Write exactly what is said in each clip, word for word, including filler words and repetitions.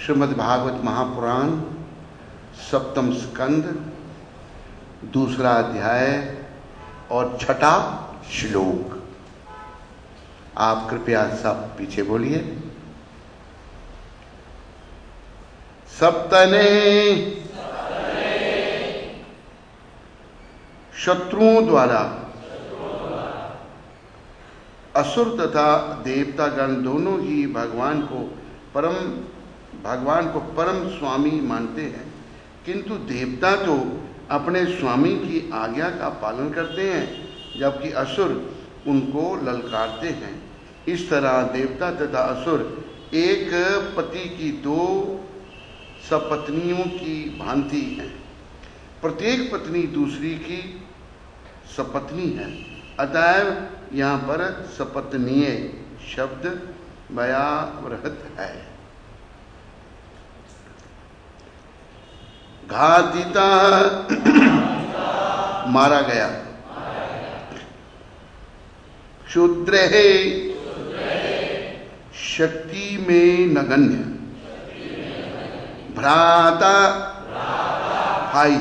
श्रीमद् भागवत महापुराण सप्तम स्कंद दूसरा अध्याय और छठा श्लोक। आप कृपया सब पीछे बोलिए। सप्तने शत्रुओं द्वारा असुर तथा देवतागण दोनों ही भगवान को परम भगवान को परम स्वामी मानते हैं, किंतु देवता तो अपने स्वामी की आज्ञा का पालन करते हैं, जबकि असुर उनको ललकारते हैं। इस तरह देवता तथा असुर एक पति की दो सपत्नियों की भांति हैं। प्रत्येक पत्नी दूसरी की सपत्नी है। अतएव यहाँ पर सपत्नीय शब्द व्यावृत है। घातिता मारा गया। शूद्र है शक्ति में नगण्य। भ्राता भाई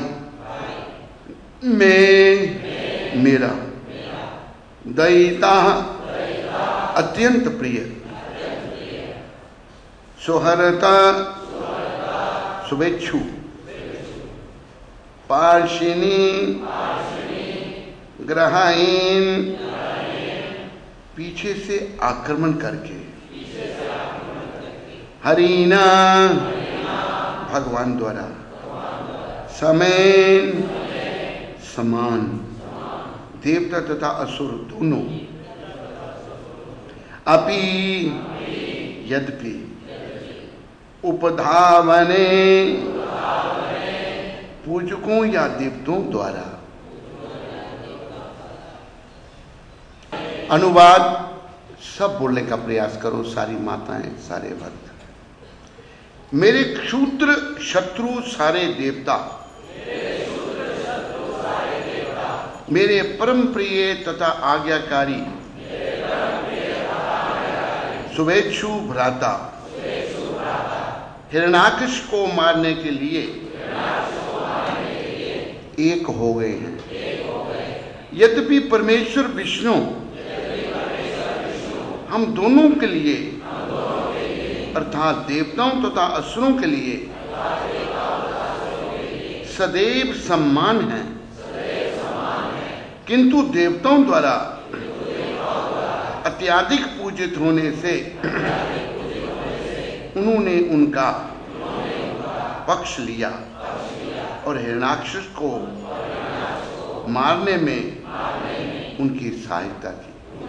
में मेरा। दयिता अत्यंत प्रिय। सुहृता शुभेच्छु। पार्शिनी ग्रहाइन पीछे से आक्रमण करके। हरीना भगवान द्वारा। समेन समान। देवता तथा असुर दोनों। अपि यद्यपि उपधावने पूजकों या देवताओं द्वारा। अनुवाद सब बोलने का प्रयास करो, सारी माताएं, सारे भक्त। मेरे क्षुद्र शत्रु सारे देवता, मेरे परम प्रिय तथा आज्ञाकारी शुभेच्छु भ्राता हिरण्याक्ष को मारने के लिए एक हो गए हैं। यद्यपि परमेश्वर विष्णु हम दोनों के लिए अर्थात देवताओं तथा असुरों के लिए सदैव सम्मान है, किंतु देवताओं द्वारा अत्यधिक पूजित होने से उन्होंने उनका पक्ष लिया और हिरण्याक्ष को मारने में उनकी सहायता की।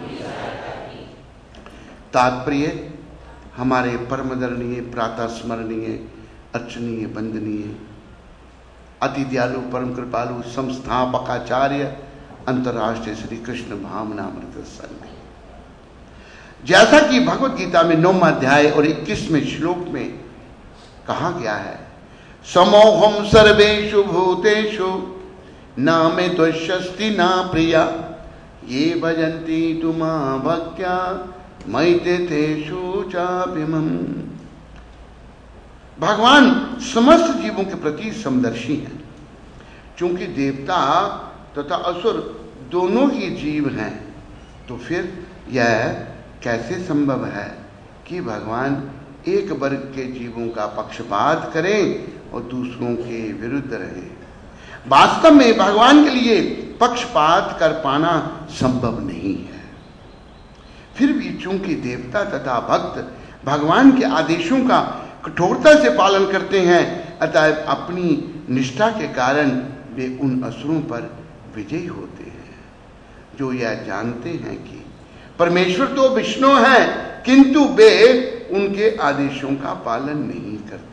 तात्पर्य हमारे परमदरणीय प्रातः स्मरणीय अर्चनीय वंदनीय अति दयालु परम कृपालु संस्थापकाचार्य अंतर्राष्ट्रीय श्री कृष्ण भावनामृत संघ, जैसा कि भगवत गीता में नौवां अध्याय और इक्कीसवें श्लोक में कहा गया है, समोहम सर्वेषु भूतेषु न मे द्वेष्यस्ति न प्रिया ये भजन्ति तु मां भक्त्या मयि तेषु चाप्यहम्। भगवान समस्त जीवों के प्रति समदर्शी हैं। चूंकि देवता तथा असुर दोनों ही जीव हैं, तो फिर यह कैसे संभव है कि भगवान एक वर्ग के जीवों का पक्षपात करें और दूसरों के विरुद्ध रहे। वास्तव में भगवान के लिए पक्षपात कर पाना संभव नहीं है। फिर भी चूंकि देवता तथा भक्त भगवान के आदेशों का कठोरता से पालन करते हैं, अतः अपनी निष्ठा के कारण वे उन असुरों पर विजयी होते हैं, जो यह जानते हैं कि परमेश्वर तो विष्णु है, किंतु वे उनके आदेशों का पालन नहीं करते।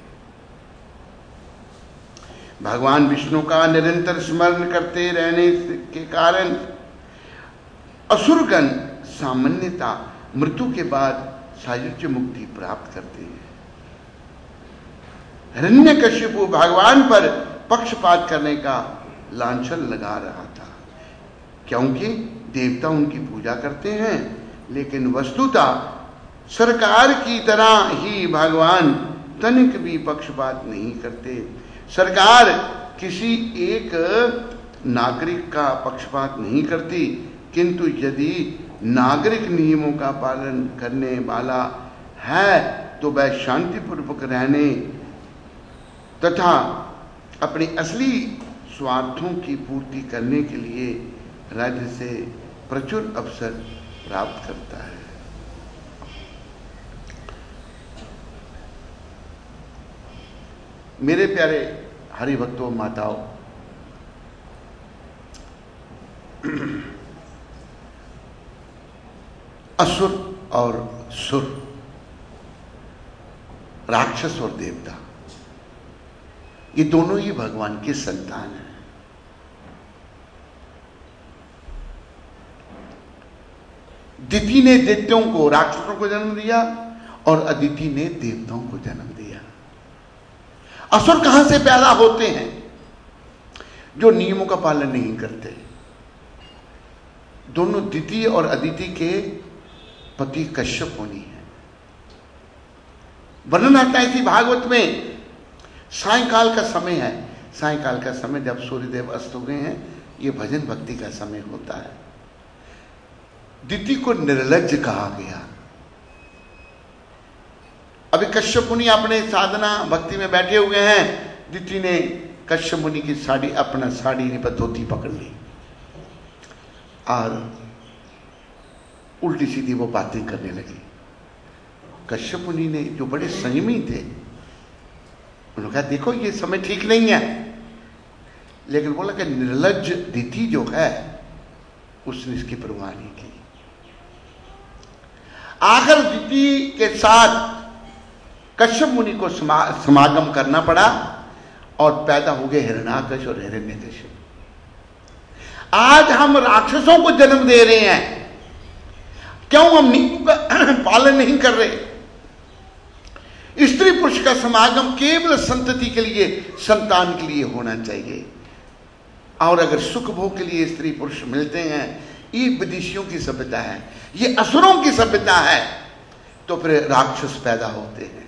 भगवान विष्णु का निरंतर स्मरण करते रहने के कारण असुरगण सामान्यता मृत्यु के बाद सायुज्य मुक्ति प्राप्त करते हैं। हिरण्यकशिपु भगवान पर पक्षपात करने का लांछन लगा रहा था, क्योंकि देवता उनकी पूजा करते हैं, लेकिन वस्तुतः सरकार की तरह ही भगवान तनिक भी पक्षपात नहीं करते। सरकार किसी एक नागरिक का पक्षपात नहीं करती, किंतु यदि नागरिक नियमों का पालन करने वाला है तो वह शांतिपूर्वक रहने तथा अपनी असली स्वार्थों की पूर्ति करने के लिए राज्य से प्रचुर अवसर प्राप्त करता है। मेरे प्यारे हरिभक्तों, माताओं, असुर और सुर, राक्षस और देवता, ये दोनों ही भगवान की संतान हैं। दिति ने दैत्यों को, राक्षसों को जन्म दिया और अदिति ने देवताओं को जन्म दिया। असुर कहां से पैदा होते हैं? जो नियमों का पालन नहीं करते। दोनों दिति और अदिति के पति कश्यप मुनि हैं। वर्णन आता है कि भागवत में सायंकाल का समय है। सायंकाल का समय जब सूर्यदेव अस्त हो गए हैं, यह भजन भक्ति का समय होता है। दिति को निर्लज्ज कहा गया। अभी कश्यप मुनि अपने साधना भक्ति में बैठे हुए हैं। दिति ने कश्यप मुनि की साड़ी, अपना साड़ी नहीं पर धोती पकड़ ली और उल्टी सीधी वो बातें करने लगी। कश्यप मुनि ने, जो बड़े संयमी थे, उन्होंने कहा देखो ये समय ठीक नहीं है। लेकिन बोला कि निर्लज्ज दिति जो है उसने इसकी परवाह नहीं की। आखिर दिति के साथ कश्यप मुनि को समा, समागम करना पड़ा और पैदा हो गए हिरण्याकश और हिरण्यकशिपु। आज हम राक्षसों को जन्म दे रहे हैं, क्यों हम नियम का पालन नहीं कर रहे? स्त्री पुरुष का समागम केवल संतति के लिए, संतान के लिए होना चाहिए। और अगर सुख भोग के लिए स्त्री पुरुष मिलते हैं, ये विदेशियों की सभ्यता है, ये असुरों की सभ्यता है, तो फिर राक्षस पैदा होते हैं।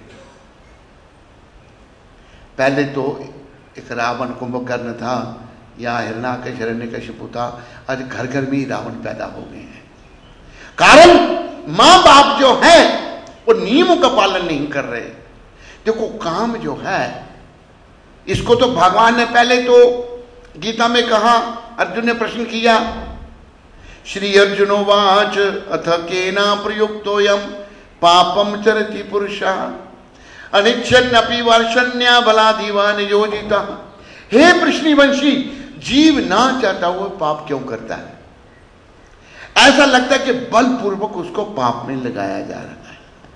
पहले तो एक रावण कुंभकर्ण था, या हिरण्याकश हिरण्यकशिपु था। आज घर घर में ही रावण पैदा हो गए हैं। कारण मां बाप जो है वो नियमों का पालन नहीं कर रहे। देखो काम जो है, इसको तो भगवान ने पहले तो गीता में कहा। अर्जुन ने प्रश्न किया, श्री अर्जुनोवाच अथ केना प्रयुक्तोयम पापम चरति पुरुषः अनिच्छन्नपि वर्षण्या बलाधिवान योजिता। हे वृष्णिवंशी, जीव ना चाहता हुआ पाप क्यों करता है? ऐसा लगता है कि बलपूर्वक उसको पाप में लगाया जा रहा है।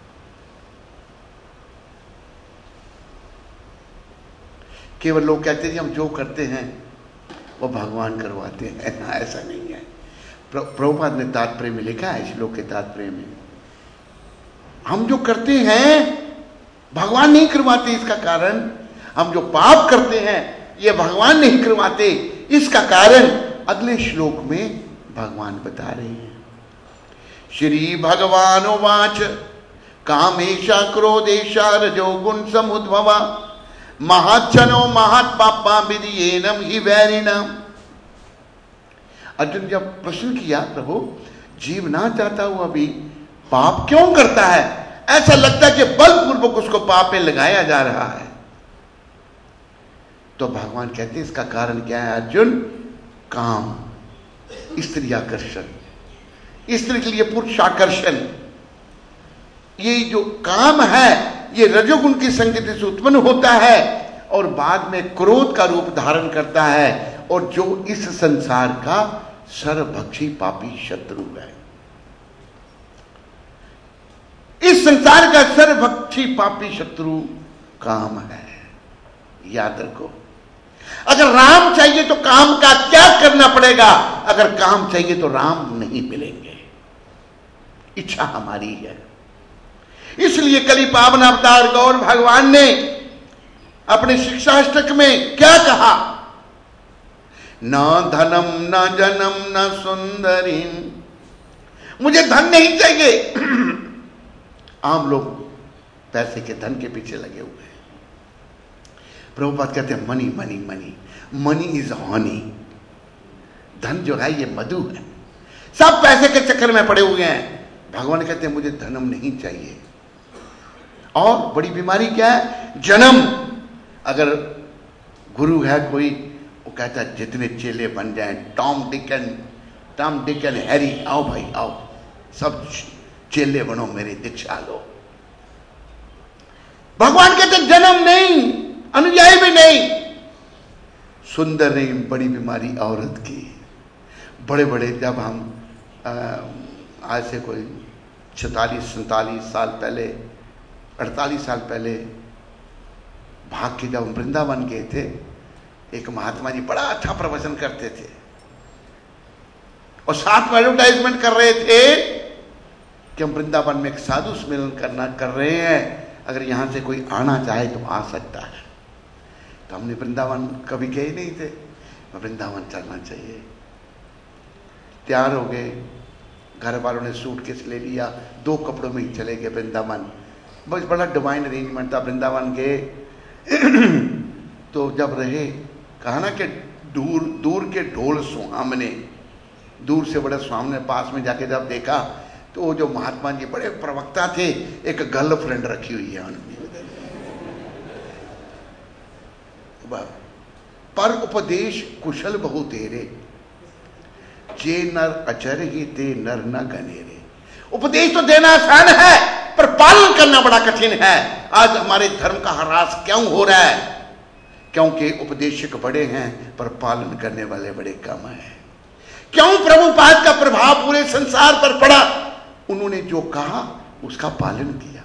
केवल लोग कहते हैं हम जो करते हैं वो भगवान करवाते हैं। ऐसा नहीं है। प्रभुपाद ने तात्पर्य में लिखा है, श्लोक के तात्पर्य में, हम जो करते हैं भगवान नहीं करवाते। इसका कारण हम जो पाप करते हैं ये भगवान नहीं करवाते। इसका कारण अगले श्लोक में भगवान बता रहे हैं। श्री भगवान वाच कामेशा क्रोधेशा रजोगुण समुद्भवा महाच्छनो महात्पापा विधियेनम ही वैरिणम। अर्जुन जब प्रश्न किया, प्रभु जीव ना चाहता हुआ भी पाप क्यों करता है? ऐसा लगता है कि बलपूर्वक उसको पाप में लगाया जा रहा है। तो भगवान कहते हैं इसका कारण क्या है अर्जुन? काम, स्त्री आकर्षण, स्त्री के लिए पुरुष आकर्षण। ये जो काम है ये रजोगुण की संगति से उत्पन्न होता है और बाद में क्रोध का रूप धारण करता है, और जो इस संसार का सर्वभक्षी पापी शत्रु है। इस संसार का सर्वभक्षी पापी शत्रु काम है। याद रखो, अगर राम चाहिए तो काम का त्याग करना पड़ेगा। अगर काम चाहिए तो राम नहीं मिलेंगे। इच्छा हमारी है। इसलिए कली पावन अवतार गौर भगवान ने अपने शिक्षाष्टक में क्या कहा? न धनम न जनम न सुंदरी। मुझे धन नहीं चाहिए। आम लोग पैसे के, धन के पीछे लगे हुए हैं। प्रभुपाद कहते हैं money money money money is honey. धन जो है ये मधु है। सब पैसे के चक्कर में पड़े हुए हैं। भगवान कहते हैं मुझे धनम नहीं चाहिए। और बड़ी बीमारी क्या है? जन्म। अगर गुरु है कोई, वो कहता है जितने चेले बन जाएं, Tom Dick and Tom Dick and Harry, आओ भाई आओ, सब चेले बनो, मेरी दीक्षा लो। भगवान कहते जन्म नहीं, अनुयायी भी नहीं। सुंदर नहीं, बड़ी बीमारी औरत की। बड़े बड़े, जब हम आ, आज से कोई छतालीस सैतालीस साल पहले, अड़तालीस साल पहले भाग के जब वृंदावन गए थे, एक महात्मा जी बड़ा अच्छा प्रवचन करते थे और साथ में एडवर्टाइजमेंट कर रहे थे कि हम वृंदावन में एक साधु सम्मेलन करना कर रहे हैं, अगर यहां से कोई आना चाहे तो आ सकता है। तो हमने वृंदावन कभी गए नहीं थे, वृंदावन चलना चाहिए। तैयार हो गए, घर वालों ने सूटकेस ले लिया, दो कपड़ों में ही चले गए वृंदावन। बस बड़ा डिवाइन अरेंजमेंट था। वृंदावन गए तो जब रहे, कहा ना कि दूर दूर के ढोल सुहामने, दूर से बड़े सुहामने, पास में जाके जब देखा तो वो जो महात्मा जी बड़े प्रवक्ता थे, एक गर्लफ्रेंड रखी हुई है उन्होंने। पर उपदेश कुशल बहु तेरे, जे नर अचर ही ते नर न गनेरे। उपदेश तो देना आसान है, पर पालन करना बड़ा कठिन है। आज हमारे धर्म का ह्रास क्यों हो रहा है? क्योंकि उपदेशक बड़े हैं पर पालन करने वाले बड़े कम हैं। क्यों? प्रभुपाद का प्रभाव पूरे संसार पर पड़ा। उन्होंने जो कहा उसका पालन किया।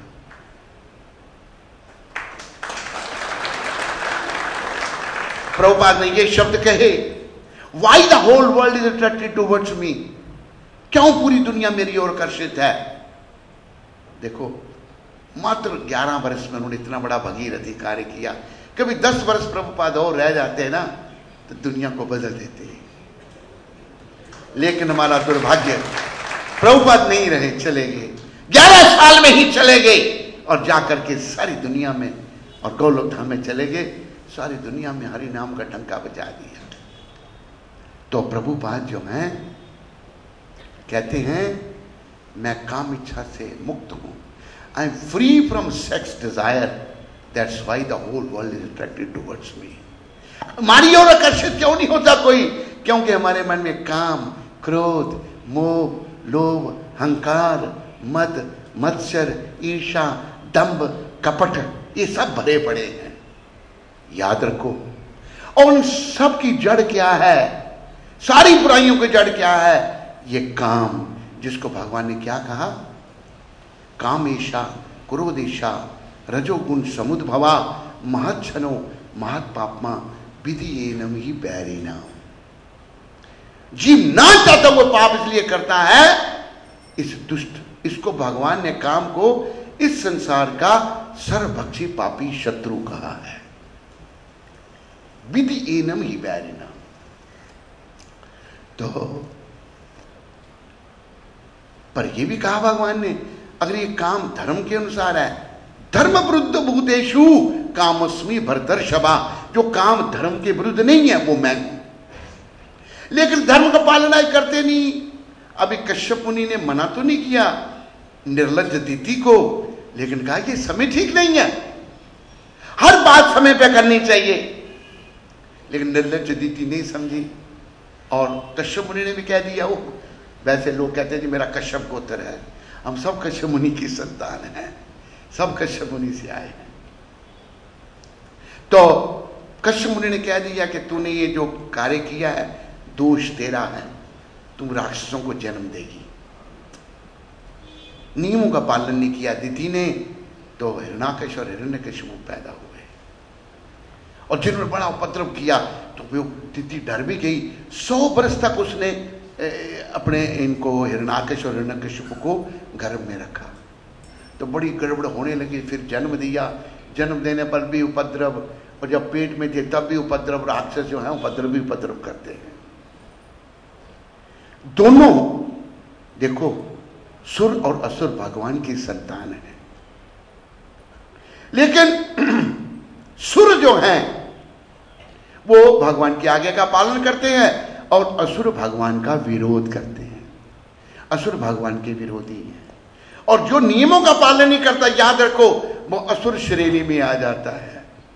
प्रभुपाद ने ये शब्द कहे, Why the whole world is attracted towards me? क्यों पूरी दुनिया मेरी ओर आकर्षित है? देखो, मात्र ग्यारह वर्ष में उन्होंने इतना बड़ा भगीरथी कार्य किया। कभी दस वर्ष प्रभुपाद और रह जाते हैं ना तो दुनिया को बदल देते हैं। लेकिन हमारा दुर्भाग्य, प्रभुपाद नहीं रहे, चले गए। ग्यारह साल में ही चले गए और जाकर के सारी दुनिया में, और गोलोक धाम में चले गए, सारी दुनिया में हरि नाम का डंका बजा दिया। तो प्रभुपाद जो हैं कहते हैं मैं काम इच्छा से मुक्त हूं, I am free from sex desire, that's why the whole world is attracted towards me. हमारी ओर आकर्षित क्यों नहीं होता कोई? क्योंकि हमारे मन में काम, क्रोध, मोह, लोभ, अहंकार, मद, मत्सर, ईर्षा, दंभ, कपट, ये सब भरे पड़े हैं। याद रखो, और उन सब की जड़ क्या है? सारी बुराइयों की जड़ क्या है? ये काम, जिसको भगवान ने क्या कहा? कामेशा क्रोधेशा रजोगुण समुद्भवा महच्छनो महत्पापमा विधियेनम ही बैरिना। जीव ना चाहता वो पाप इसलिए करता है, इस दुष्ट, इसको भगवान ने काम को इस संसार का सर्वभक्षी पापी शत्रु कहा है। विधियेनम ही बैरिना। तो पर ये भी कहा भगवान ने, अगर ये काम धर्म के अनुसार है, धर्म विरुद्ध भूतेषु कामस्मि भरतर्षभा, जो काम धर्म के विरुद्ध नहीं है वो मैं हूं। लेकिन धर्म का पालन करते नहीं। अभी कश्यप मुनि ने मना तो नहीं किया निर्लज्ज दीति को, लेकिन कहा कि समय ठीक नहीं है, हर बात समय पे करनी चाहिए। लेकिन निर्लज्ज दीति नहीं समझी और कश्यप मुनि ने भी कह दिया। वो वैसे लोग कहते हैं कि मेरा कश्यप गोत्र है, हम सब कश्यप मुनि की संतान हैं, सब कश्यप मुनि से आए हैं। तो कश्यप मुनि ने कह दिया कि तूने ये जो कार्य किया है दोष तेरा है, तुम राक्षसों को जन्म देगी। नियमों का पालन नहीं किया दीदी ने, तो हिरण्याकश और हिरण्यकशिपु पैदा हुए। और जिन्होंने बड़ा उपद्रव किया तो वो दीदी डर भी गई। सौ वर्ष तक उसने अपने इनको हिरण्याकश और हिरण्यकशिपु को गर्भ में रखा। तो बड़ी गड़बड़ होने लगी। फिर जन्म दिया, जन्म देने पर भी उपद्रव, और जब पेट में थे तब भी उपद्रव। राक्षस जो है उपद्रव भी उपद्रव करते हैं। दोनों देखो, सुर और असुर भगवान की संतान है। लेकिन सुर जो हैं वो भगवान की आज्ञा का पालन करते हैं और असुर भगवान का विरोध करते हैं। असुर भगवान के विरोधी हैं और जो नियमों का पालन नहीं करता, याद रखो, वो असुर श्रेणी में आ जाता है।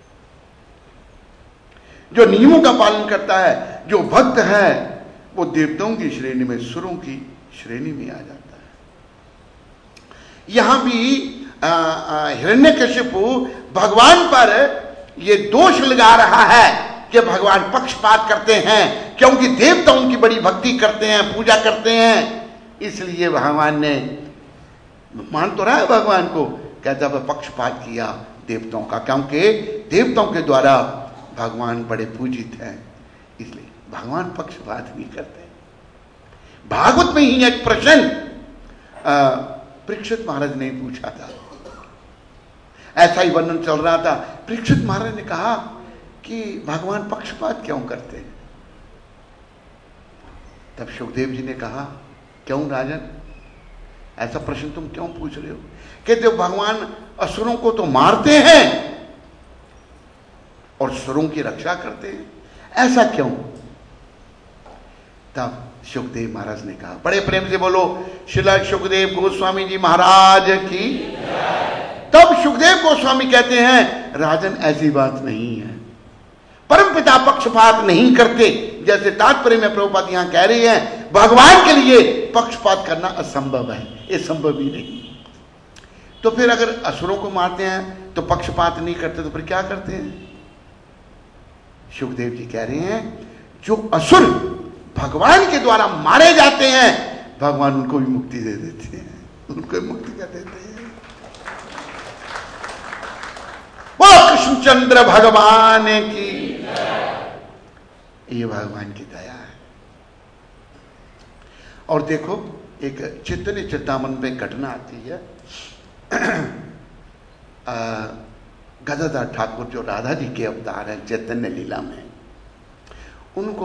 जो नियमों का पालन करता है, जो भक्त है, वो देवताओं की श्रेणी में, सुरों की श्रेणी में आ जाता है। यहां भी हिरण्यकशिपु भगवान पर ये दोष लगा रहा है कि भगवान पक्षपात करते हैं, क्योंकि देवता उनकी बड़ी भक्ति करते हैं, पूजा करते हैं, इसलिए भगवान ने, मान तो रहा है भगवान को, कहता है पक्षपात किया देवताओं का, क्योंकि देवताओं के द्वारा भगवान बड़े पूजित हैं, इसलिए भगवान पक्षपात नहीं करते। भागवत में ही एक प्रश्न परीक्षित महाराज ने पूछा था, ऐसा ही वर्णन चल रहा था। परीक्षित महाराज ने कहा कि भगवान पक्षपात क्यों करते हैं? तब सुखदेव जी ने कहा, क्यों राजन, ऐसा प्रश्न तुम क्यों पूछ रहे हो? कहते हो भगवान असुरों को तो मारते हैं और सुरों की रक्षा करते हैं, ऐसा क्यों? तब सुखदेव महाराज ने कहा, बड़े प्रेम से बोलो, श्रील सुखदेव गोस्वामी जी महाराज की। तब सुखदेव गोस्वामी कहते हैं, राजन ऐसी बात नहीं है, परमपिता पक्षपात नहीं करते। जैसे तात्पर्य में प्रभुपाद यहां कह रहे हैं, भगवान के लिए पक्षपात करना असंभव है, ये संभव ही नहीं। तो फिर अगर असुरों को मारते हैं तो पक्षपात नहीं करते, तो फिर क्या करते हैं? सुखदेव जी कह रहे हैं, जो असुर भगवान के द्वारा मारे जाते हैं, भगवान उनको भी मुक्ति दे देते हैं, उनको भी मुक्ति कर देते हैं। वो कृष्णचंद्र भगवान की, ये भगवान की दया है। और देखो, एक चैतन्य चेतामन पे घटना आती है। गदाधर ठाकुर जो राधा जी के अवतार हैं चैतन्य लीला में, उनको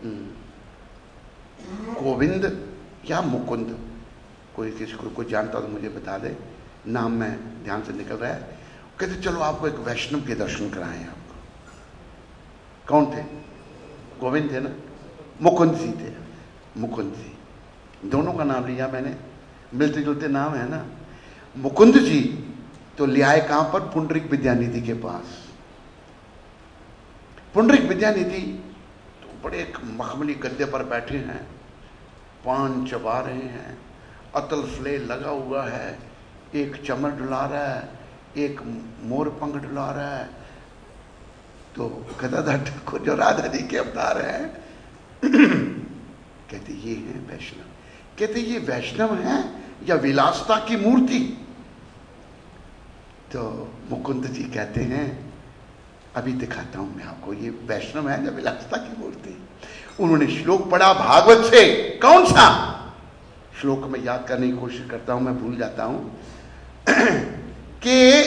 गोविंद या मुकुंद, कोई किसी को कोई जानता तो मुझे बता दे, नाम में ध्यान से निकल रहा है। कहते चलो आपको एक वैष्णव के दर्शन कराएं। आपको कौन थे? गोविंद थे ना, मुकुंद जी थे, मुकुंद जी, दोनों का नाम लिया मैंने, मिलते जुलते नाम है ना। मुकुंद जी तो ले आए कहां पर? पुंडरीक विद्यानिधि के पास। पुंडरीक विद्यानिधि तो बड़े एक मखमली गद्दे पर बैठे हैं, पान चबा रहे हैं, अतल फ्लेल लगा हुआ है, एक चमर डुला रहा है, एक मोर पंख डुला रहा है। तो गदाधर ठाकुर जो राधा जी के अवतार हैं कहते ये है वैष्णव। कहते ये वैष्णव है या विलासता की मूर्ति? तो मुकुंद जी कहते हैं, अभी दिखाता हूं मैं आपको, ये वैष्णव है या विलासता की मूर्ति। उन्होंने श्लोक पढ़ा भागवत से, कौन सा श्लोक मैं याद करने की कोशिश करता हूं, मैं भूल जाता हूं कि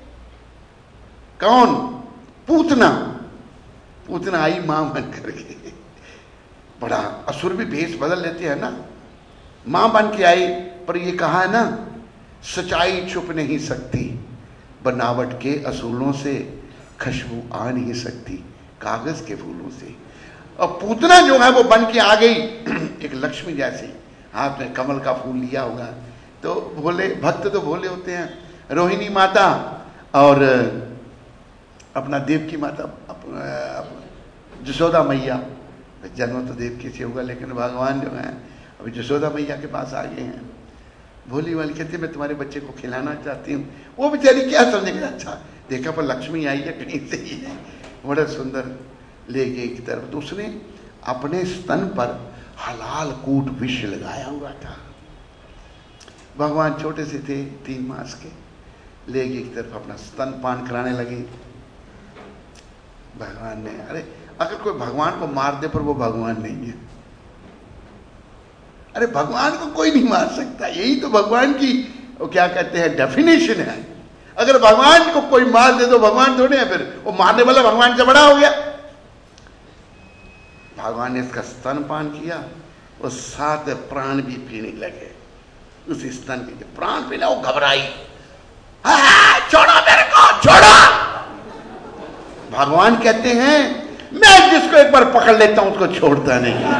कौन? पूतना, पूतना आई मां बन करके। बड़ा असुर भी भेष बदल लेते हैं ना, मां बन के आई, पर ये कहा है ना, सच्चाई छुप नहीं सकती, बनावट के असूलों से खुशबू आ नहीं सकती कागज के फूलों से। और पूतना जो है वो बन के आ गई एक लक्ष्मी जैसी, हाथ में कमल का फूल लिया होगा। तो भोले भक्त तो भोले होते हैं, रोहिणी माता और अपना देव की माता जसोदा मैया, जन्म तो देव की से होगा, लेकिन भगवान जो है अभी जसोदा मैया के पास आ गए हैं। भोली वाली कहती है मैं तुम्हारे बच्चे को खिलाना चाहती हूँ। वो बेचारी क्या समझेगी, अच्छा देखा पर लक्ष्मी आई है कहीं से ही है, बड़ा सुंदर ले गई की तरफ। तो उसने अपने स्तन पर हलाल कूट विष लगाया हुआ था। भगवान छोटे से थे, तीन मास के, ले गई की तरफ अपना स्तन पान कराने लगी। भगवान ने, अरे अगर कोई भगवान को मार दे पर वो भगवान नहीं है। अरे भगवान को कोई नहीं मार सकता, यही तो भगवान की वो क्या कहते हैं डेफिनेशन है। अगर भगवान को कोई मार दे तो भगवान थोड़े है, फिर वो मारने वाला भगवान से बड़ा हो गया। भगवान ने इसका स्तन पान किया, वो साथ प्राण भी पीने लगे उस स्तन के। प्राण पीना, वो घबराई, छोड़ो मेरे को, छोड़ो। भगवान कहते हैं मैं जिसको एक बार पकड़ लेता हूं उसको छोड़ता नहीं।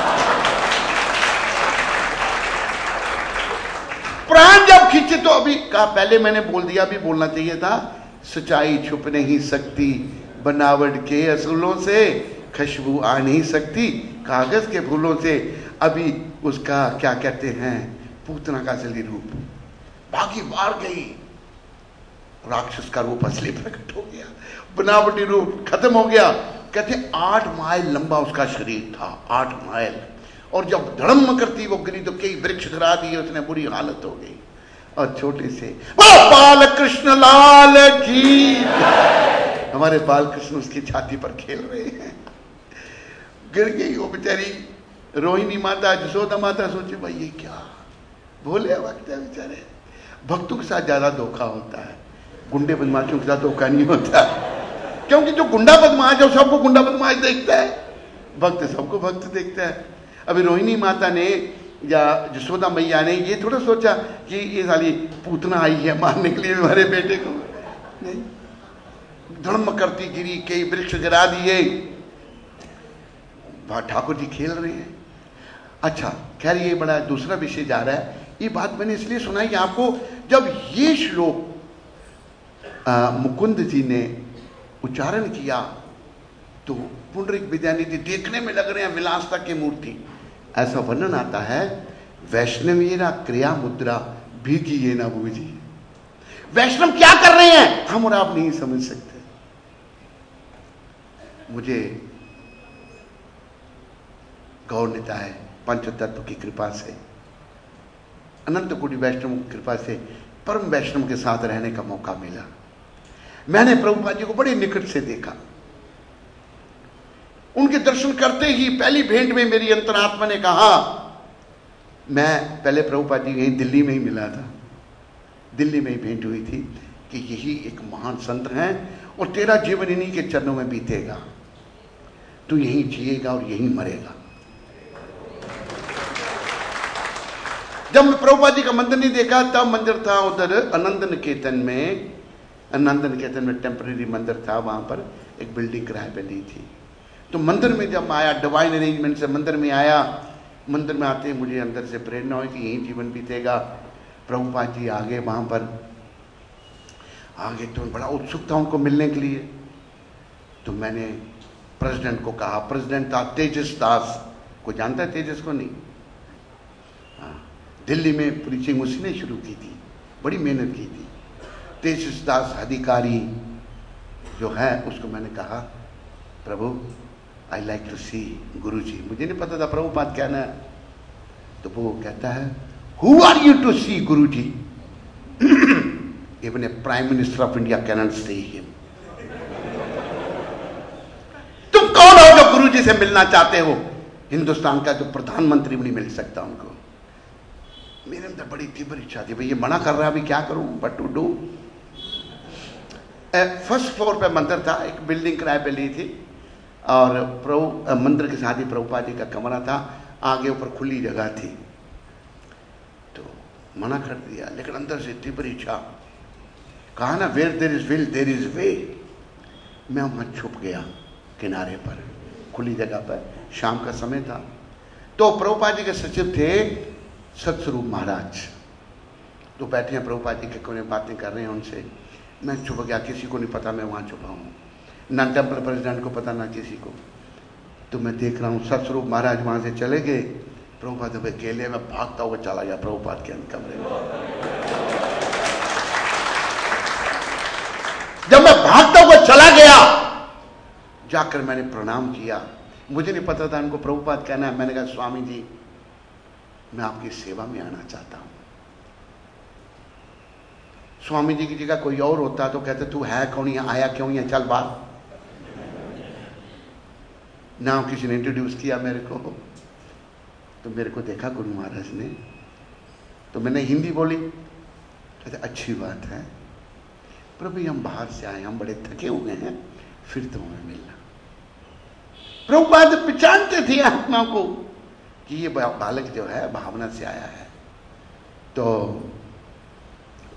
प्राण जब खींचे तो अभी कहा, पहले मैंने बोल दिया, अभी बोलना चाहिए था, सच्चाई छुप नहीं सकती बनावट के असूलों से, खुशबू आ नहीं सकती कागज के फूलों से। अभी उसका क्या कहते हैं, पूतना का असली रूप भागी मार गई, राक्षस का रूप असली प्रकट हो गया, बनावटी रूप खत्म हो गया। कहते आठ माइल लंबा उसका शरीर था, आठ माइल, और जब धड़म करती वो गिरी तो कई वृक्ष गिरा दिए उसने, बुरी हालत हो गई। और छोटे से वो बाल कृष्ण लाल की, हमारे बाल कृष्ण उसकी छाती पर खेल रहे हैं। गिर गई वो बेचारी रोहिणी माता, जसोदा माता सोचे भाई ये क्या भोले वक्त है बेचारे। भक्तों के साथ ज्यादा धोखा होता है, गुंडे बदमाशों के साथ धोखा नहीं होता, क्योंकि जो गुंडा बदमाश है सबको गुंडा बदमाश देखता है, भक्त सबको भक्त देखता है। अभी रोहिणी माता ने या जसोदा मैया ने ये थोड़ा सोचा कि ये साली पूतना आई है मारने के लिए हमारे बेटे को, नहीं, धर्म करती गिरी, कई वृक्ष गिरा दिए, ठाकुर जी खेल रहे हैं। अच्छा खैर ये बड़ा दूसरा विषय जा रहा है। ये बात मैंने इसलिए सुनाई कि आपको, जब ये श्लोक मुकुंद जी ने उच्चारण किया तो पुंडरीक विद्यानिधि देखने में लग रहे हैं विलासता की मूर्ति। ऐसा वर्णन आता है, वैष्णवीरा क्रिया मुद्रा भीगी ये ना बूझी। वैष्णव क्या कर रहे हैं हम और आप नहीं समझ सकते। मुझे गौर निताय पंच तत्व की कृपा से, अनंत कोटि वैष्णव की कृपा से परम वैष्णव के साथ रहने का मौका मिला। मैंने प्रभुपाद जी को बड़े निकट से देखा। उनके दर्शन करते ही पहली भेंट में मेरी अंतरात्मा ने कहा, मैं पहले प्रभुपाद जी यहीं दिल्ली में ही मिला था, दिल्ली में ही भेंट हुई थी कि यही एक महान संत हैं और तेरा जीवन इन्हीं के चरणों में बीतेगा, तू यहीं जिएगा और यहीं मरेगा। जब मैं प्रभुपाद जी का मंदिर नहीं देखा, तब मंदिर था उधर आनंद निकेतन में, आनंद निकेतन में टेम्परेरी मंदिर था, वहां पर एक बिल्डिंग किराए पे ली थी। तो मंदिर में जब आया, डिवाइन अरेंजमेंट से मंदिर में आया, मंदिर में आते ही मुझे अंदर से प्रेरणा हुई कि यही जीवन बीतेगा। प्रभुपाद जी आगे वहां पर आगे, तो बड़ा उत्सुक था उनको मिलने के लिए। तो मैंने प्रेसिडेंट को कहा, प्रेसिडेंट था तेजस दास, को जानता है तेजस को? नहीं। हाँ, दिल्ली में प्रीचिंग उसी ने शुरू की थी, बड़ी मेहनत की थी। तेजस दास अधिकारी जो है, उसको मैंने कहा, प्रभु I like to see guru जी। मुझे नहीं पता था प्रभुपाद कहना है। तो वो कहता है, who are you to see guru ji? Even a prime minister of India can not see him. तुम कौन हो जो गुरु जी से मिलना चाहते हो? हिंदुस्तान का जो प्रधानमंत्री भी नहीं मिल सकता उनको। मेरे अंदर बड़ी तीव्र इच्छा थी, भाई ये मना कर रहा है, अभी क्या करूं, but to do. First floor पे मंदिर था, एक बिल्डिंग किराए पे ली थी, और प्रभु मंदिर के साथ ही प्रभुपाद जी का कमरा था, आगे ऊपर खुली जगह थी। तो मना कर दिया, लेकिन अंदर से तीव्र इच्छा, कहा ना where there is will there is way. मैं वहां छुप गया किनारे पर, खुली जगह पर, शाम का समय था। तो प्रभुपाद जी के सचिव थे सतस्वरूप महाराज, तो बैठे हैं प्रभुपाद जी के कोने, बातें कर रहे हैं उनसे। मैं छुप गया, किसी को नहीं पता मैं वहां छुपा हूं, ना टेम्पल प्रेसिडेंट को पता, ना किसी को। तो मैं देख रहा हूँ सतस्वरूप महाराज वहां से चले गए, प्रभुपाद भाई अकेले, मैं भागता हुआ चला गया प्रभुपाद के कमरे में। जब मैं भागता हुआ चला गया, जाकर मैंने प्रणाम किया। मुझे नहीं पता था इनको प्रभुपाद कहना है। मैंने कहा, स्वामी जी मैं आपकी सेवा में आना चाहता हूं। स्वामी जी की जगह कोई और होता तो कहते, तू है कौन, यहाँ आया क्यों, यहाँ चल बाहर। ना किसी ने इंट्रोड्यूस किया मेरे को। तो मेरे को देखा गुरु महाराज ने, तो मैंने हिंदी बोली। कहते अच्छी बात है प्रभु, हम बाहर से आए, हम बड़े थके हुए हैं, फिर तो हमें मिलना। प्रभुपाद पहचानते थे आत्मा को कि ये बालक जो है भावना से आया है। तो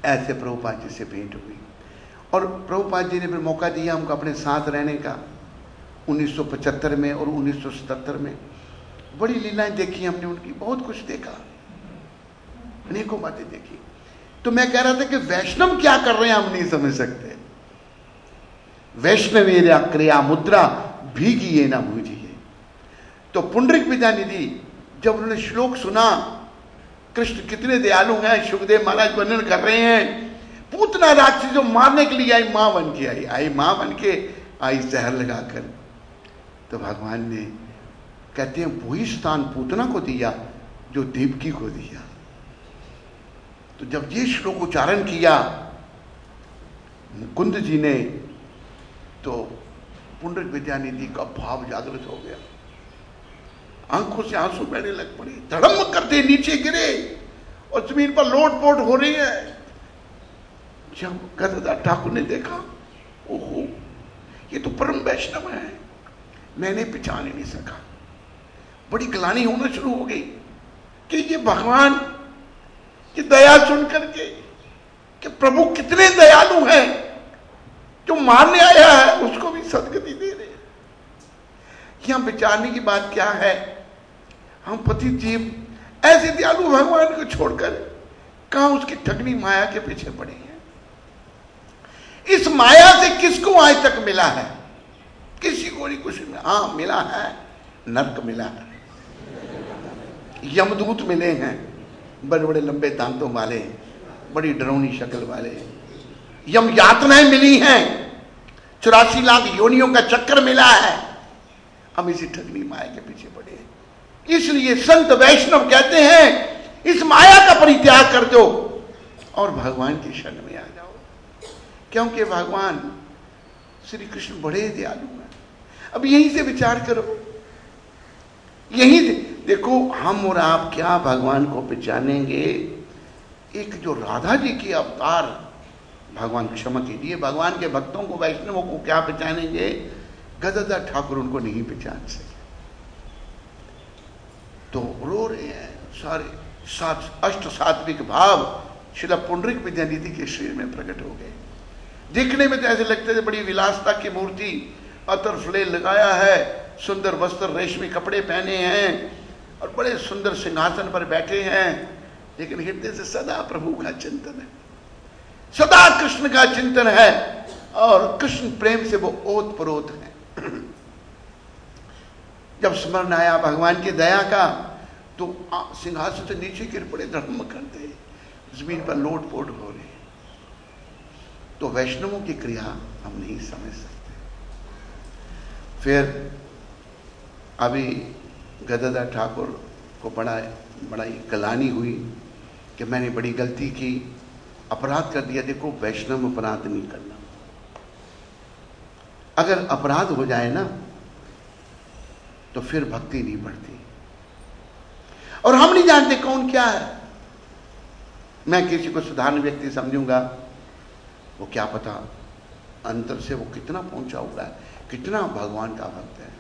ऐसे प्रभुपाद जी से भेंट हुई और प्रभुपाद जी ने फिर मौका दिया हमको अपने साथ रहने का उन्नीस सौ पचहत्तर में और उन्नीस सौ सतहत्तर में। बड़ी लीलाएं देखी हमने उनकी, बहुत कुछ देखा, अनेकों बातें देखी। तो मैं कह रहा था कि वैष्णव क्या कर रहे हैं हम नहीं समझ सकते। वैष्णवेर्या क्रिया मुद्रा भीगिए ना भूजिए। तो पुंडरीक विद्यानिधि जब उन्होंने श्लोक सुना, कृष्ण कितने दयालु हैं, सुखदेव महाराज वर्णन कर रहे हैं, पूतना राक्षसी जो मारने के लिए आई मां बन के आई आई मां बन के आई जहर लगाकर। तो भगवान ने कहते हैं वही स्थान पूतना को दिया जो देवकी को दिया। तो जब ये श्लोक उच्चारण किया मुकुंद जी ने, तो पुंडरीक विद्यानिधि का भाव जागृत हो गया, आंखों से आंसू बहने लग पड़े, धड़म करते नीचे गिरे और जमीन पर लोट पोट हो रही है। जब गदाधर ठाकुर ने देखा, ओहो ये तो परम वैष्णव है, मैंने पहचान ही नहीं सका। बड़ी ग्लानि होना शुरू हो गई कि ये भगवान की दया सुन करके कि प्रभु कितने दयालु हैं, जो मारने आया है उसको भी सदगति दे रहे हैं। यहां विचारने की बात क्या है, हम पतित जीव ऐसे दयालु भगवान को छोड़कर कहां उसकी ठगनी माया के पीछे पड़े हैं। इस माया से किसको आज तक मिला है? किसी को नहीं कुछ मिला। हाँ मिला है, नरक मिला है, यमदूत मिले हैं, बड़े बड़े लंबे दांतों वाले, बड़ी डरावनी शक्ल वाले, यम यातनाएं मिली हैं, चौरासी लाख योनियों का चक्कर मिला है। हम इसी ठगनी माया के पीछे पड़े हैं। इसलिए संत वैष्णव कहते हैं इस माया का परित्याग कर दो और भगवान की शरण में आ जाओ, क्योंकि भगवान श्री कृष्ण बड़े दयालु हैं। अब यहीं से विचार करो, यहीं देखो हम और आप क्या भगवान को पहचानेंगे। एक जो राधा जी की अवतार, भगवान क्षमा कीजिए, भगवान के भक्तों को वैष्णवों को क्या पहचानेंगे? गदाधर ठाकुर उनको नहीं पहचान सके, तो रो रहे हैं सारे। सात अष्ट सात्विक भाव श्रील पुंडरीक विद्यानिधि के शरीर में प्रकट हो गए। दिखने में तो ऐसे लगते थे बड़ी विलासता की मूर्ति, अतर फ्लेल लगाया है, सुंदर वस्त्र रेशमी कपड़े पहने हैं और बड़े सुंदर सिंहासन पर बैठे हैं, लेकिन हृदय से सदा प्रभु का चिंतन है, सदा कृष्ण का चिंतन है और कृष्ण प्रेम से वो ओत प्रोत है। जब स्मरण आया भगवान की दया का, तो सिंहासन से नीचे गिर पड़े, धर्म करते जमीन पर लोट पोट हो रहे। तो वैष्णवों की क्रिया हम नहीं समझ सकते। फिर अभी गदाधर ठाकुर को बड़ा बड़ा ग्लानि हुई कि मैंने बड़ी गलती की, अपराध कर दिया। देखो वैष्णव अपराध नहीं करना, अगर अपराध हो जाए ना तो फिर भक्ति नहीं बढ़ती। और हम नहीं जानते कौन क्या है। मैं किसी को साधारण व्यक्ति समझूंगा, वो क्या पता अंतर से वो कितना पहुंचा हुआ है, कितना भगवान का भक्त है।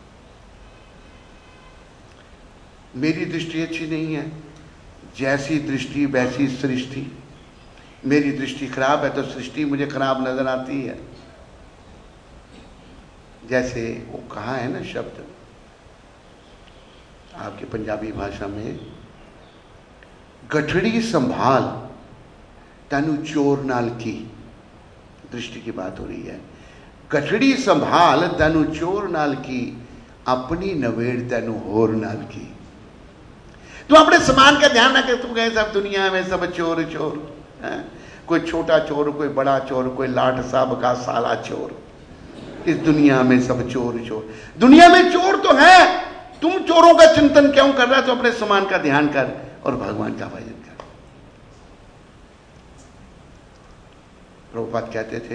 मेरी दृष्टि अच्छी नहीं है, जैसी दृष्टि वैसी सृष्टि। मेरी दृष्टि खराब है तो सृष्टि मुझे खराब नजर आती है। जैसे वो कहा है ना शब्द आपकी पंजाबी भाषा में, गठड़ी संभाल तनु चोर नाल की। दृष्टि की बात हो रही है। गठड़ी संभाल तनु चोर नाल की, अपनी नवेड़ तनु होर नाल की। तुम अपने समान का ध्यान ना कर, तुम कहे सब दुनिया में सब चोर चोर है? कोई छोटा चोर, कोई बड़ा चोर, कोई लाट साहब का साला चोर। इस दुनिया में सब चोर चोर। दुनिया में चोर तो है, तुम चोरों का चिंतन क्यों कर रहा है? तो अपने समान का ध्यान कर और भगवान का भजन कर। प्रभुपाद कहते थे,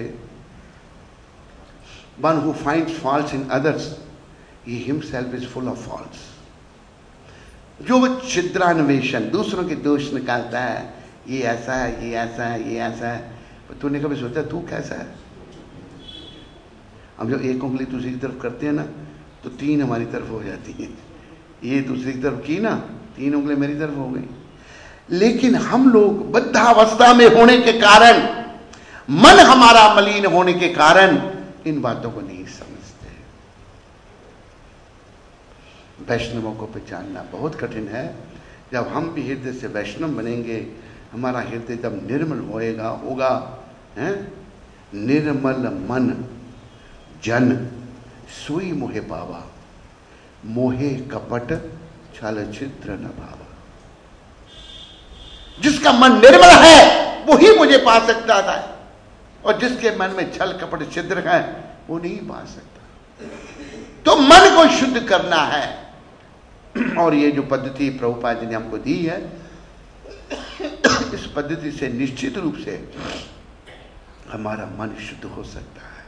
one who finds faults in others he himself is full of faults. जो वो छिद्रान्वेषण, दूसरों के दोष निकालता है, ये ऐसा है, ये ऐसा है, ये ऐसा है, पर तूने कभी सोचा तू कैसा है? हम जो एक उंगली दूसरी की तरफ करते हैं ना, तो तीन हमारी तरफ हो जाती है। ये दूसरी की तरफ की ना, तीन उंगली मेरी तरफ हो गई। लेकिन हम लोग वृद्धावस्था में होने के कारण, मन हमारा मलिन होने के कारण इन बातों को नहीं समझते। वैष्णवों को पहचानना बहुत कठिन है। जब हम भी हृदय से वैष्णव बनेंगे, हमारा हृदय जब निर्मल होएगा होगा है, निर्मल मन जन सुई मोहे पावा, मोहे कपट छल छिद्र न भावा। जिसका मन निर्मल है वही मुझे पा सकता था, और जिसके मन में छल कपट छिद्र है वो नहीं पा सकता। तो मन को शुद्ध करना है, और ये जो पद्धति प्रभुपाद जी ने हमको दी है, इस पद्धति से निश्चित रूप से हमारा मन शुद्ध हो सकता है।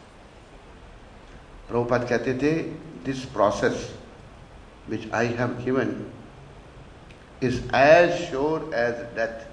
प्रभुपाद कहते थे, this process which I have given is as sure as death.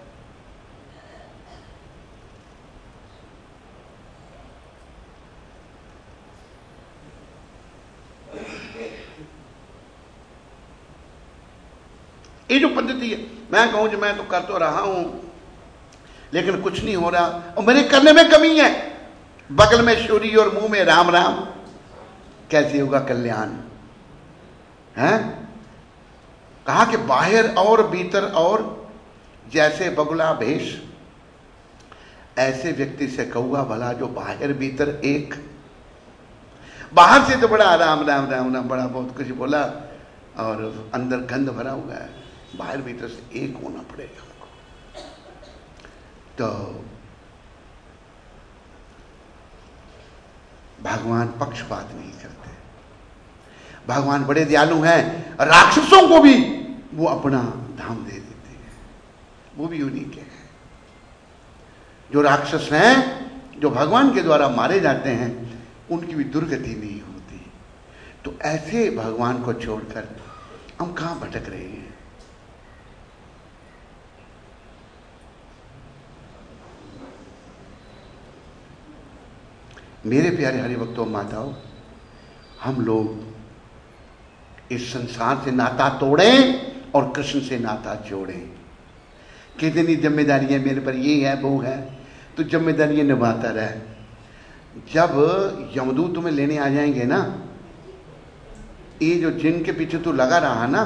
ये जो पद्धति है, मैं कहूं जो मैं तो कर तो रहा हूं लेकिन कुछ नहीं हो रहा, और मेरे करने में कमी है, बगल में सूरी और मुंह में राम राम, कैसे होगा कल्याण? हैं? कहा कि बाहर और भीतर और जैसे बगुला भेष, ऐसे व्यक्ति से कहुआ भला जो बाहर भीतर एक। बाहर से तो बड़ा राम राम राम राम बड़ा बहुत कुछ बोला और अंदर गंध भरा हुआ है, बाहर भीतर से एक होना पड़ेगा हमको। तो भगवान पक्षपात नहीं करते, भगवान बड़े दयालु हैं, राक्षसों को भी वो अपना धाम दे देते हैं, वो भी उन्हीं के हैं। जो राक्षस हैं, जो भगवान के द्वारा मारे जाते हैं, उनकी भी दुर्गति नहीं होती। तो ऐसे भगवान को छोड़कर हम कहां भटक रहे हैं? मेरे प्यारे हरिभक्तों माताओं, हम लोग इस संसार से नाता तोड़ें और कृष्ण से नाता जोड़ें। कितनी जिम्मेदारियां मेरे पर ये है वो है, तो जिम्मेदारियां निभाता रहे। जब यमदूत तुम्हें लेने आ जाएंगे ना, ये जो जिनके पीछे तू लगा रहा ना,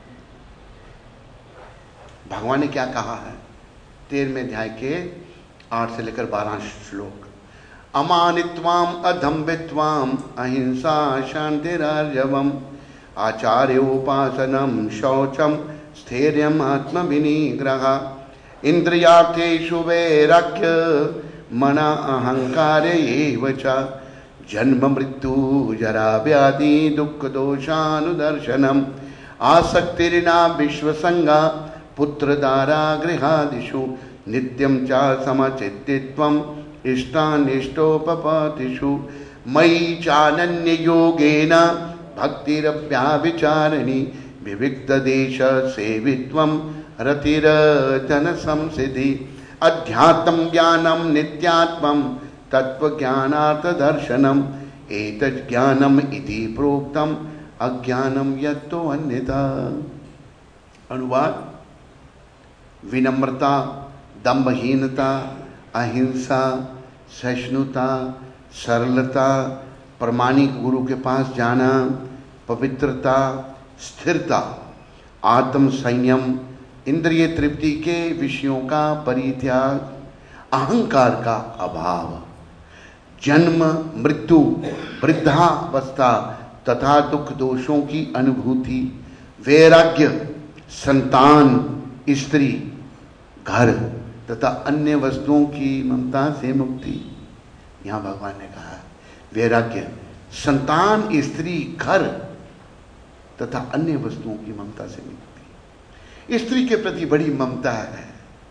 भगवान ने क्या कहा है तेरहवें अध्याय के आठ से लेकर बारह श्लोक। अमानित्वाम अधम्बित्वाम अहिंसा शांतिरार्जवम आचार्योपासनम शौचम स्थैर्यम आत्मविनिग्रह इंद्रियार्थेषु वैराग्य मना अहंकार एव च जन्म मृत्यु जरा व्याधि दुख दोषानुदर्शनम आसक्तिर्ना विश्वसंगा पुत्रदारा गृहादिषु नित्यं च समचित्तित्वम् इष्टानिष्टोपपतिषु मयि चानन्य योगेन भक्तिरव्याभिचारिणी विविक्त देश सेवित्वं रतिरजन संसिद्धि अध्यात्म ज्ञानम नित्यात्मम तत्व ज्ञानार्थ दर्शनम एतत् ज्ञानम इति प्रोक्तम अज्ञानम यत्तो अन्यथा। अनुवाद: विनम्रता, दम्भहीनता, अहिंसा, सहिष्णुता, सरलता, प्रामाणिक गुरु के पास जाना, पवित्रता, स्थिरता, आत्म संयम, इंद्रिय तृप्ति के विषयों का परित्याग, अहंकार का अभाव, जन्म मृत्यु, वृद्धावस्था तथा दुख दोषों की अनुभूति, वैराग्य, संतान, स्त्री, घर तथा अन्य वस्तुओं की ममता से मुक्ति। यहां भगवान ने कहा वैराग्य, संतान, स्त्री, घर तथा अन्य वस्तुओं की ममता से मुक्ति। स्त्री के प्रति बड़ी ममता है,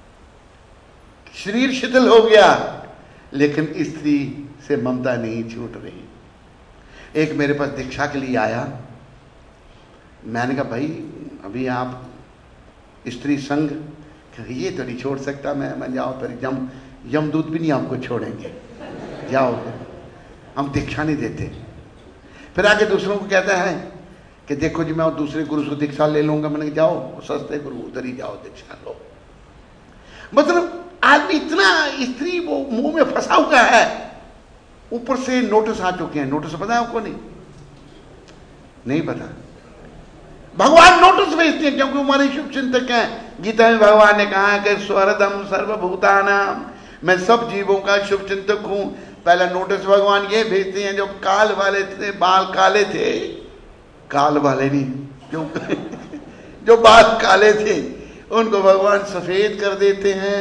शरीर शिथिल हो गया लेकिन स्त्री से ममता नहीं छूट रही। एक मेरे पास दीक्षा के लिए आया, मैंने कहा भाई अभी आप स्त्री संग ये तो नहीं छोड़ सकता मैं मैं जाओ फिर यम यमदूत भी नहीं आपको छोड़ेंगे, जाओ हम दीक्षा नहीं देते। फिर आगे दूसरों को कहता है कि देखो जी मैं दूसरे गुरु से दीक्षा ले लूंगा। मैंने कहा जाओ सस्ते गुरु उधर ही जाओ दीक्षा लो, मतलब आदमी इतना स्त्री वो मुंह में फंसा हुआ है, ऊपर से नोटिस आ चुके हैं। नोटिस पता है आपको? नहीं नहीं पता। भगवान नोटिस भेजते हैं क्योंकि हमारे शुभ चिंतक हैं। गीता में भगवान ने कहा है कि स्वरदम सर्वभूतानाम, मैं सब जीवों का शुभ चिंतक हूं। पहला नोटिस भगवान ये भेजते हैं, जो काल वाले थे, बाल काले थे, काल वाले नहीं, जो जो बाल काले थे उनको भगवान सफेद कर देते हैं।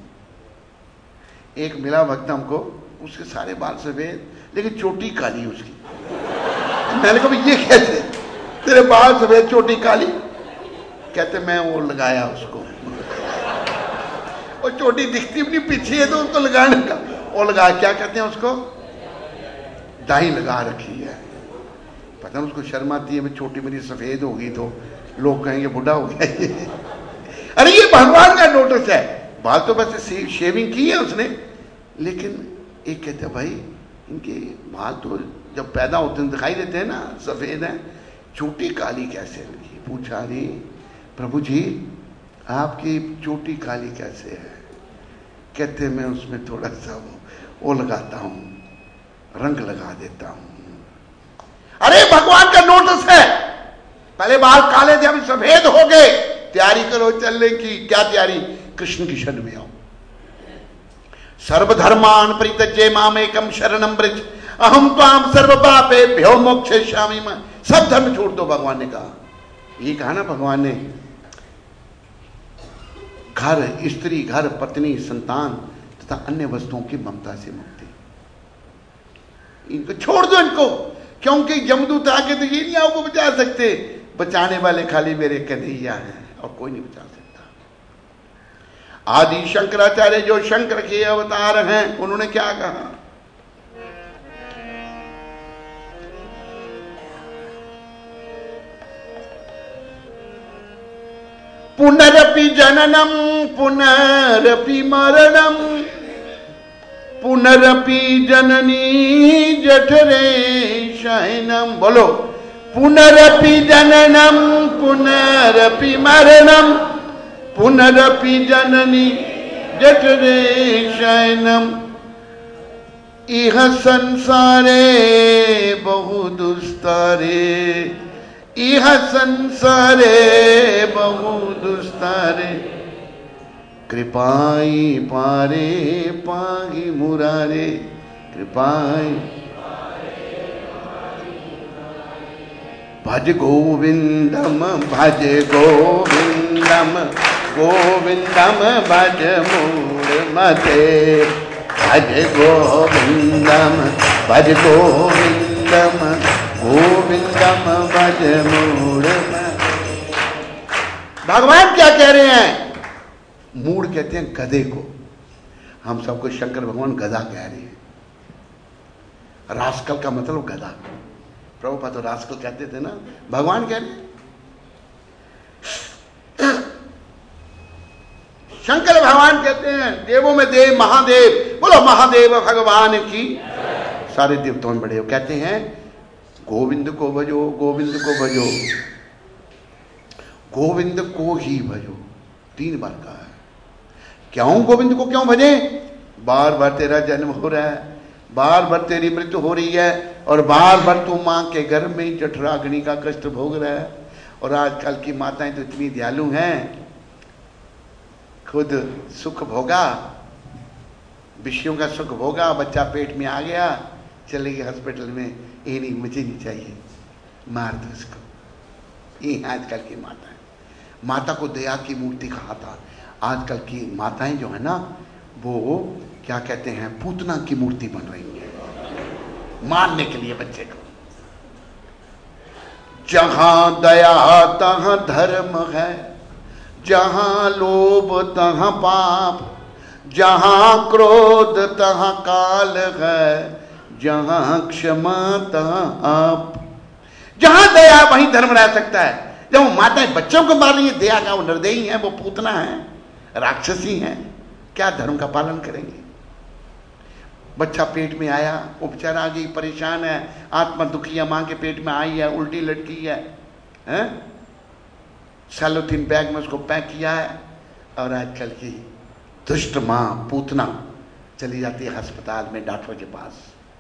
एक मिला भक्त हमको, उसके सारे बाल सफेद लेकिन चोटी काली उसकी। मैंने कहा ये कैसे, तेरे बाल सफेद चोटी काली? कहते मैं वो लगाया उसको, और चोटी दिखती अपनी पीछे है तो उसको लगाने का, वो लगा, क्या कहते हैं उसको, डाई लगा रखी है। पता नहीं उसको शर्म आती है, मैं छोटी मेरी सफेद होगी तो लोग कहेंगे बुढ़ा हो गया ये। अरे ये भगवान का नोटिस है। बाल तो बस शेविंग की है उसने, लेकिन एक कहते हैं भाई इनके बाल तो जब पैदा होते हैं दिखाई देते हैं ना सफेद है, चोटी काली कैसे लगी? पूछा, अरे प्रभु जी आपकी चोटी काली कैसे है? कहते मैं उसमें थोड़ा सा वो वो लगाता हूं, रंग लगा देता हूं। अरे भगवान का नोटिस है, पहले बाल काले थे अभी सफेद हो गए, तैयारी करो चलने की। क्या तैयारी? कृष्ण की शरण में आओ। सर्वधर्मान परित्यज्य मामेकम शरणम व्रज अहम त्वाम सर्व पापेभ्यो मोक्षयिष्यामि। सब धर्म छोड़ दो, भगवान ने कहा। ये कहा ना भगवान ने, घर, स्त्री, घर, पत्नी, संतान तथा अन्य वस्तुओं की ममता से मुक्ति। इनको छोड़ दो इनको, क्योंकि यमदूत आके तो ये नहीं आपको बचा सकते। बचाने वाले खाली मेरे कन्हैया हैं और कोई नहीं बचा सकता। आदि शंकराचार्य जो शंकर के अवतार हैं, उन्होंने क्या कहा? पुनरपि जननम पुनरपि मरणम पुनरपि जननी जठरे शयनम। बोलो, पुनरपि जननम पुनरपि मरणम पुनरपि जननी जठरे शयनम। इह संसारे बहु दुस्तारे, इह संसारे बहु दुस्तारे, कृपाई पारे पाहि मुरारे, कृपाई। भज गोविंदम भज गोविंदम गोविंदम भज मूढ़ मते। भज गोविंदम भज गोविंदम गोविंदम भज मूढ़ मते। भगवान क्या कह रहे हैं? मूढ़ कहते हैं गधे को। हम सबको शंकर भगवान गधा कह रहे हैं। रास्कल का मतलब गधा। प्रभुपाद तो रास्कल कहते थे ना, भगवान कह रहे हैं। शंकर भगवान कहते हैं देवों में देव महादेव। बोलो महादेव भगवान की। सारे देवताओं में बड़े हो। कहते हैं गोविंद को भजो, गोविंद को भजो, गोविंद को ही भजो। तीन बार कहा है। क्यों गोविंद को क्यों भजे? बार बार तेरा जन्म हो रहा है, बार बार तेरी मृत्यु हो रही है, और बार बार तू मां के गर्भ में ही जठराग्नि का कष्ट भोग रहा है। और आजकल की माताएं तो इतनी दयालु हैं, खुद सुख भोगा, विषयों का सुख भोगा, बच्चा पेट में आ गया, चले गए हॉस्पिटल में, ये नहीं मुझे नहीं चाहिए, मार दो उसको। ये आजकल की माताएं। माता को दया की मूर्ति कहा था। आजकल की माताएं जो है ना, वो क्या कहते हैं, पूतना की मूर्ति बन रही है, मारने के लिए बच्चे को। जहां दया तहां धर्म है, जहां लोभ तहां पाप, जहां क्रोध तहां काल है, जहां क्षमा तहां आप। जहां दया वहीं धर्म रह सकता है। जब वो माताएं बच्चों को मार रही है, दया का, वो निर्दयी है, वो पूतना है, राक्षसी है, क्या धर्म का पालन करेंगे? बच्चा पेट में आया, वो बेचारा आ गई, परेशान है, आत्मा दुखी है, मां के पेट में आई है, उल्टी लटकी है, हैं? सेलोथिन बैग में उसको पैक किया है। और आजकल की दुष्ट मां पूतना चली जाती है अस्पताल में डॉक्टर के पास।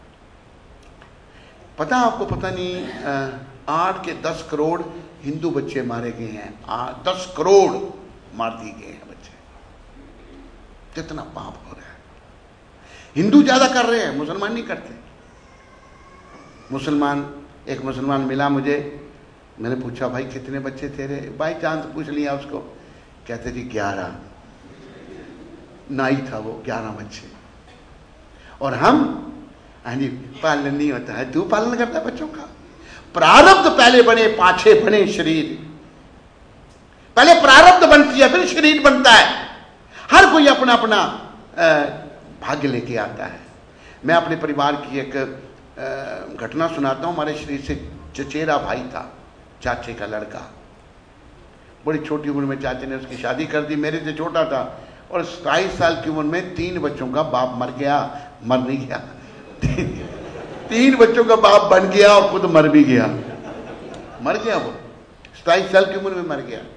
पता आपको, पता नहीं आठ के दस करोड़ हिंदू बच्चे मारे गए हैं। आठ दस करोड़ मार दिए गए हैं बच्चे। कितना पाप हो रहा है। हिंदू ज्यादा कर रहे हैं, मुसलमान नहीं करते। मुसलमान, एक मुसलमान मिला मुझे, मैंने पूछा भाई कितने बच्चे तेरे, भाई चांस पूछ लिया उसको, कहते जी ग्यारह। नाई था वो, ग्यारह बच्चे। और हम, हाँ जी पालन नहीं होता है, तू पालन करता है बच्चों का। प्रारब्ध पहले बने, पाछे बने शरीर। पहले प्रारब्ध बनती है, फिर शरीर बनता है। हर कोई अपना अपना भाग्य लेके आता है। मैं अपने परिवार की एक घटना सुनाता हूं। हमारे शरीर से चचेरा भाई था, चाचे का लड़का। बड़ी छोटी उम्र में चाचे ने उसकी शादी कर दी, मेरे से छोटा था। और सताईस साल की उम्र में तीन बच्चों का बाप मर गया। मर नहीं गया, तीन बच्चों का बाप बन गया और खुद मर भी गया। मर गया वो, सताईस साल की उम्र में मर गया।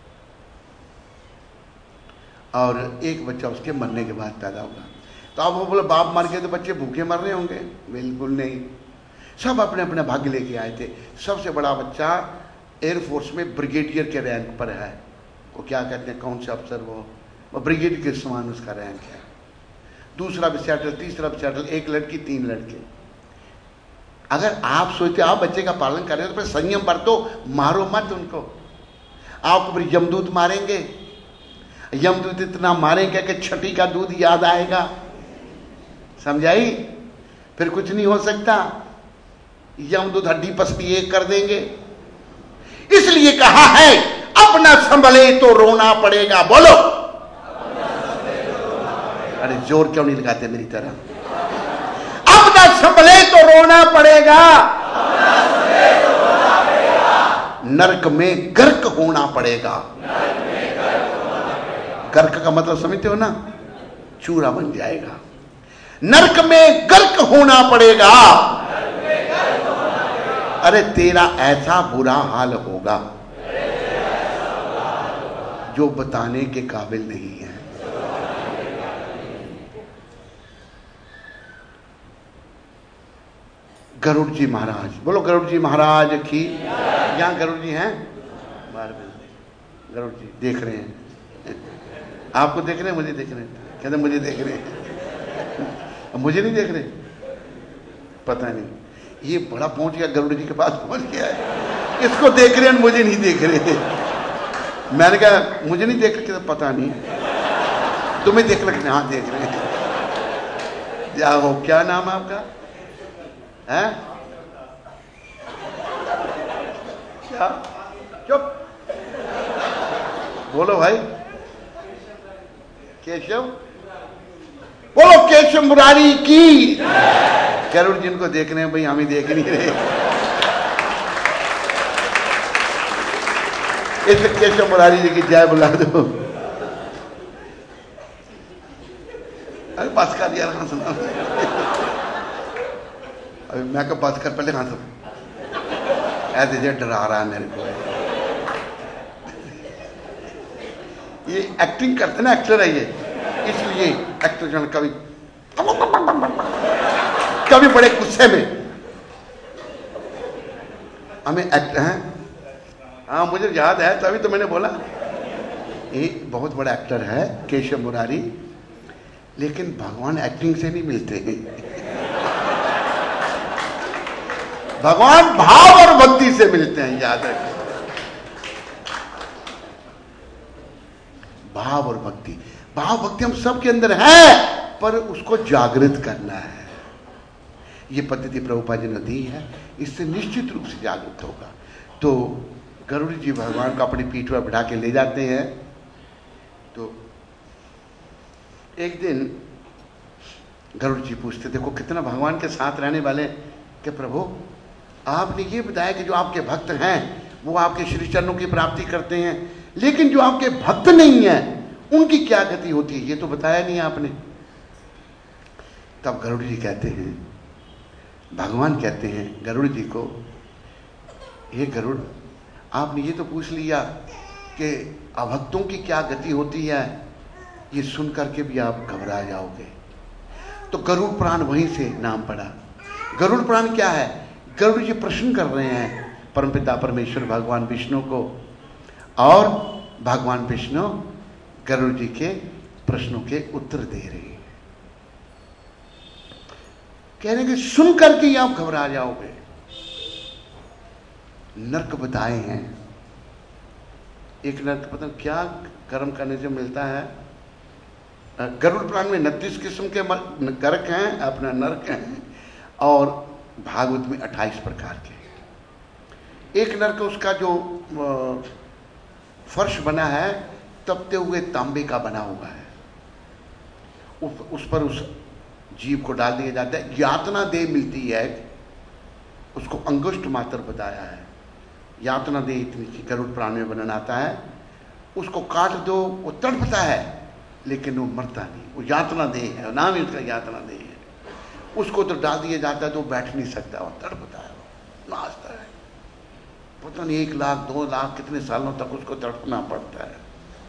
और एक बच्चा उसके मरने के बाद पैदा होगा। तो अब वो बोले बाप मर गए तो बच्चे भूखे मर रहे होंगे? बिल्कुल नहीं, सब अपने अपने भाग्य लेके आए थे। सबसे बड़ा बच्चा एयरफोर्स में ब्रिगेडियर के रैंक पर है। वो क्या कहते हैं, कौन से अफसर, वो वो ब्रिगेड के समान उसका रैंक है। दूसरा भी सेटल, तीसरा भी सेटल, एक लड़की तीन लड़के। अगर आप सोचते आप बच्चे का पालन कर रहे हो तो फिर संयम बरतो, मारो मत उनको। आपको फिर यमदूत मारेंगे, यमदूत इतना मारेंगे कि छठी का दूध याद आएगा। समझाई? फिर कुछ नहीं हो सकता, यमदूत हड्डी पसली एक कर देंगे। इसलिए कहा है अपना संभले तो रोना पड़ेगा। बोलो, अरे जोर क्यों नहीं लगाते मेरी तरह? अपना संभले तो रोना पड़ेगा, नरक में गर्क होना पड़ेगा। गर्क का मतलब समझते हो ना? चूरा बन जाएगा। नरक में गर्क होना पड़ेगा। अरे तेरा ऐसा बुरा हाल होगा जो बताने के काबिल नहीं है। गरुड़ जी महाराज, बोलो गरुड़ जी महाराज की। यहाँ गरुड़ जी हैं, बाहर में गरुड़ जी देख रहे हैं। आपको देख रहे हैं, मुझे देख रहे हैं। कहते मुझे देख रहे हैं, मुझे नहीं देख रहे, पता नहीं। ये बड़ा पहुंच गया, गरुड़ जी के पास पहुंच गया है। इसको देख रहे हैं, मुझे नहीं देख रहे। मैंने कहा मुझे नहीं देख रहे, पता नहीं तुम्हें देख रहे। हाँ देख रहे हैं। जाओ, क्या नाम है आपका? है क्या? चुप, बोलो भाई। केशव, बोलो केशव मुरारी की। गरुड़ जिनको देख रहे हैं भाई, हम ही देख नहीं रहे। इस केशव मुरारी जी की जय बुला दो। अरे बस कर यार, हाँ सुना। अभी मैं कब बात कर, पहले हाँ सुन। ऐसे जे डरा रहा है मेरे को। ये एक्टिंग करते ना, एक्टर है ये, इसलिए एक्टर जो कभी कभी बड़े गुस्से में हमें एक्ट हैं। हाँ मुझे याद है, तभी तो मैंने बोला। एक बहुत बड़ा एक्टर है केशव मुरारी, लेकिन भगवान एक्टिंग से नहीं मिलते हैं। भगवान भाव और भक्ति से मिलते हैं, याद रखें। भाव और भक्ति, भाव भक्ति हम सबके अंदर है, पर उसको जागृत करना है। ये पद्धति प्रभुपाद जी ने दी है, इससे निश्चित रूप से जागृत होगा। तो गरुड़ जी भगवान को अपनी पीठ पर बिठा के ले जाते हैं। तो एक दिन गरुड़ जी पूछते, देखो कितना भगवान के साथ रहने वाले, कि प्रभु आपने ये बताया कि जो आपके भक्त हैं वो आपके श्री चरणों की प्राप्ति करते हैं, लेकिन जो आपके भक्त नहीं हैं उनकी क्या गति होती है, ये तो बताया नहीं आपने। तब गरुड़ जी कहते हैं, भगवान कहते हैं गरुड़ जी को, ये गरुड़ आपने ये तो पूछ लिया कि अभक्तों की क्या गति होती है, ये सुन करके भी आप घबरा जाओगे। तो गरुड़ पुराण वहीं से नाम पड़ा। गरुड़ पुराण क्या है? गरुड़ जी प्रश्न कर रहे हैं परमपिता परमेश्वर भगवान विष्णु को, और भगवान विष्णु गरुड़ जी के प्रश्नों के उत्तर दे रहे हैं। कह रहे हैं कि सुन करके ही आप घबरा जाओगे। नरक बताए हैं। एक नरक पता क्या कर्म करने से मिलता है। गरुड़ पुराण में उनतीस किस्म के नरक हैं, अपना नरक हैं, और भागवत में अट्ठाईस प्रकार के। एक नरक उसका जो फर्श बना है तपते हुए तांबे का बना हुआ है, उस, उस पर उस जीव को डाल दिया जाता है। यातना देह मिलती है, उसको अंगुष्ठ मात्र बताया है। यातना देह इतनी सी गरुड़ पुराण में वर्णन आता है। उसको काट दो, वो तड़पता है लेकिन वो मरता नहीं। वो यातना देह है, नाम ही उसका यातना देह है। उसको तो डाल दिया जाता है तो बैठ नहीं सकता, वो तड़पता है, वो नाचता है। पता नहीं एक लाख दो लाख कितने सालों तक उसको तड़पना पड़ता है।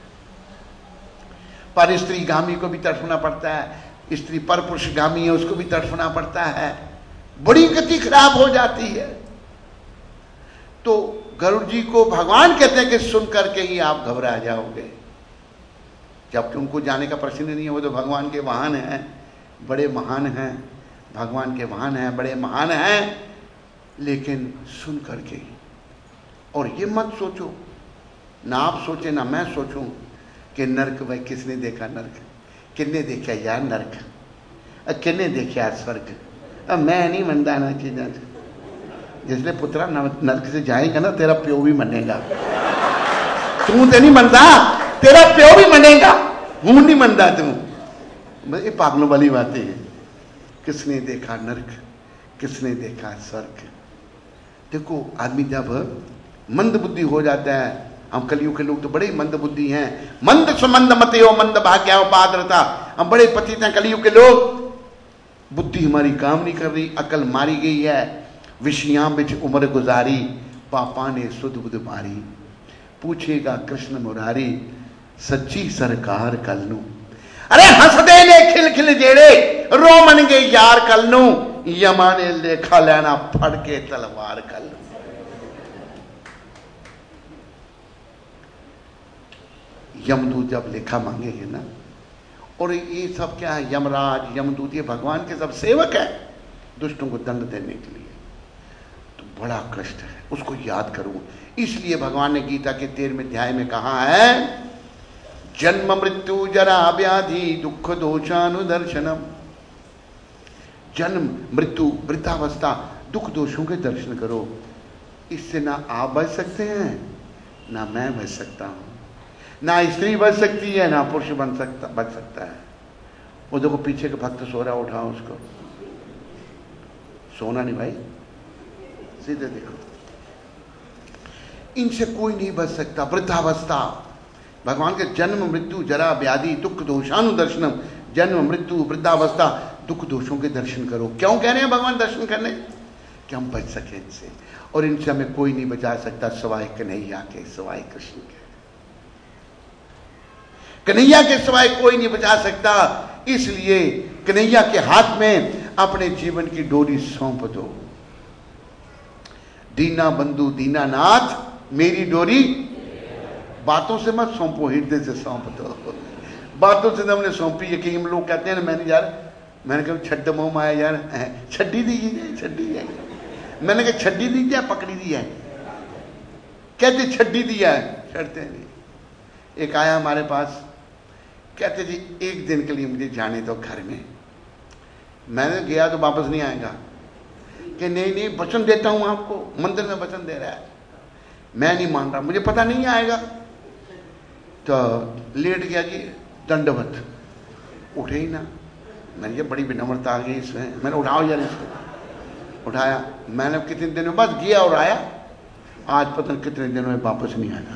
पर स्त्री गामी को भी तड़पना पड़ता है, स्त्री पर पुरुष गामी है उसको भी तड़पना पड़ता है। बड़ी गति खराब हो जाती है। तो गरुड़ जी को भगवान कहते हैं कि सुन करके ही आप घबरा जाओगे, जबकि उनको जाने का प्रश्न नहीं है। वो तो भगवान के वाहन हैं, बड़े महान हैं, भगवान के वाहन हैं, बड़े महान हैं, लेकिन सुन करके ही। और ये मत सोचो, ना आप सोचे ना मैं सोचूं कि नरक भाई किसने देखा नरक, किन्ने देखा यार नरक, किन्ने देखा स्वर्ग। अब मैं नहीं मनता ना चीज़ों से। जिसले पुत्रा नरक से जाएगा ना तेरा प्यो भी मनेगा। तू तो नहीं मनता, तेरा प्यो भी मनेगा, हूं नहीं मनता तू। ये पागलों वाली बातें हैं। किसने देखा नरक, किसने देखा स्वर्ग। देखो आदमी जब मंद बुद्धि हो जाता है, हम कलयुग के लोग तो बड़े मंद बुद्धि हैं। मंद सुमंद मते हो मंद भाग्या पात्रता। हम बड़े पतित हैं कलयुग के लोग। बुद्धि हमारी काम नहीं कर रही, अकल मारी गई है। विषयां बिच उम्र गुजारी, पापा ने सुध बुध मारी। पूछेगा कृष्ण मुरारी, सच्ची सरकार कल नू। अरे हंसदे ने खिल खिल जेड़े, रोमन गे यार कल नू। यमा ने लेखा लेना फड़ के तलवार कल नू। यमदूत जब लेखा मांगेंगे ना, और ये सब क्या है, यमराज यमदूत ये भगवान के सब सेवक हैं दुष्टों को दंड देने के लिए। तो बड़ा कष्ट है, उसको याद करूं। इसलिए भगवान ने गीता के तेरहवें अध्याय में कहा है, जन्म मृत्यु जरा व्याधि दुख दोषानुदर्शनम। जन्म मृत्यु वृद्धावस्था दुख दोषों के दर्शन करो। इससे ना आप बच सकते हैं ना मैं बच सकता हूं, ना स्त्री बच सकती है ना पुरुष बन सकता बच सकता है। वो देखो पीछे के भक्त सो रहा, उठाओ उसको। सोना नहीं भाई, सीधे देखो। इनसे कोई नहीं बच सकता। वृद्धावस्था, भगवान के जन्म मृत्यु जरा व्याधि दुख दोषानुदर्शनम। जन्म मृत्यु वृद्धावस्था दुख दोषों के दर्शन करो। क्यों कह रहे हैं भगवान दर्शन करने? कि हम बच सके इनसे, और इनसे हमें कोई नहीं बचा सकता सवाए कन्हैया के, सवाए कृष्ण के। कन्हैया के सिवाय कोई नहीं बचा सकता। इसलिए कन्हैया के हाथ में अपने जीवन की डोरी सौंप दो। दीना बंधु दीनानाथ मेरी डोरी, बातों से मत सौंपो, हृदय से सौंप दो। बातों से हमने सौंपी है कि हम लोग कहते हैं ना, मैंने यार मैंने कहा छड्ड मोह माया यार छड्डी दीजिए, छड्डी है। मैंने कहा छड्डी दीजिए पकड़ी दी है, कहते छड्डी दिया है, छड़ते नहीं। एक आया हमारे पास, कहते जी एक दिन के लिए मुझे जाने दो घर में। मैंने गया तो वापस नहीं आएगा। कि नहीं नहीं वचन देता हूं आपको, मंदिर में वचन दे रहा है। मैं नहीं मान रहा, मुझे पता नहीं आएगा। तो लेट गया जी, दंडवत, उठे ही ना। मैंने ये बड़ी विनम्रता आ गई इसमें, मैंने उठाओ यार इसको। उठाया, मैंने कितने दिन में बस गया और आया। आज पता नहीं कितने दिनों में वापस नहीं आया।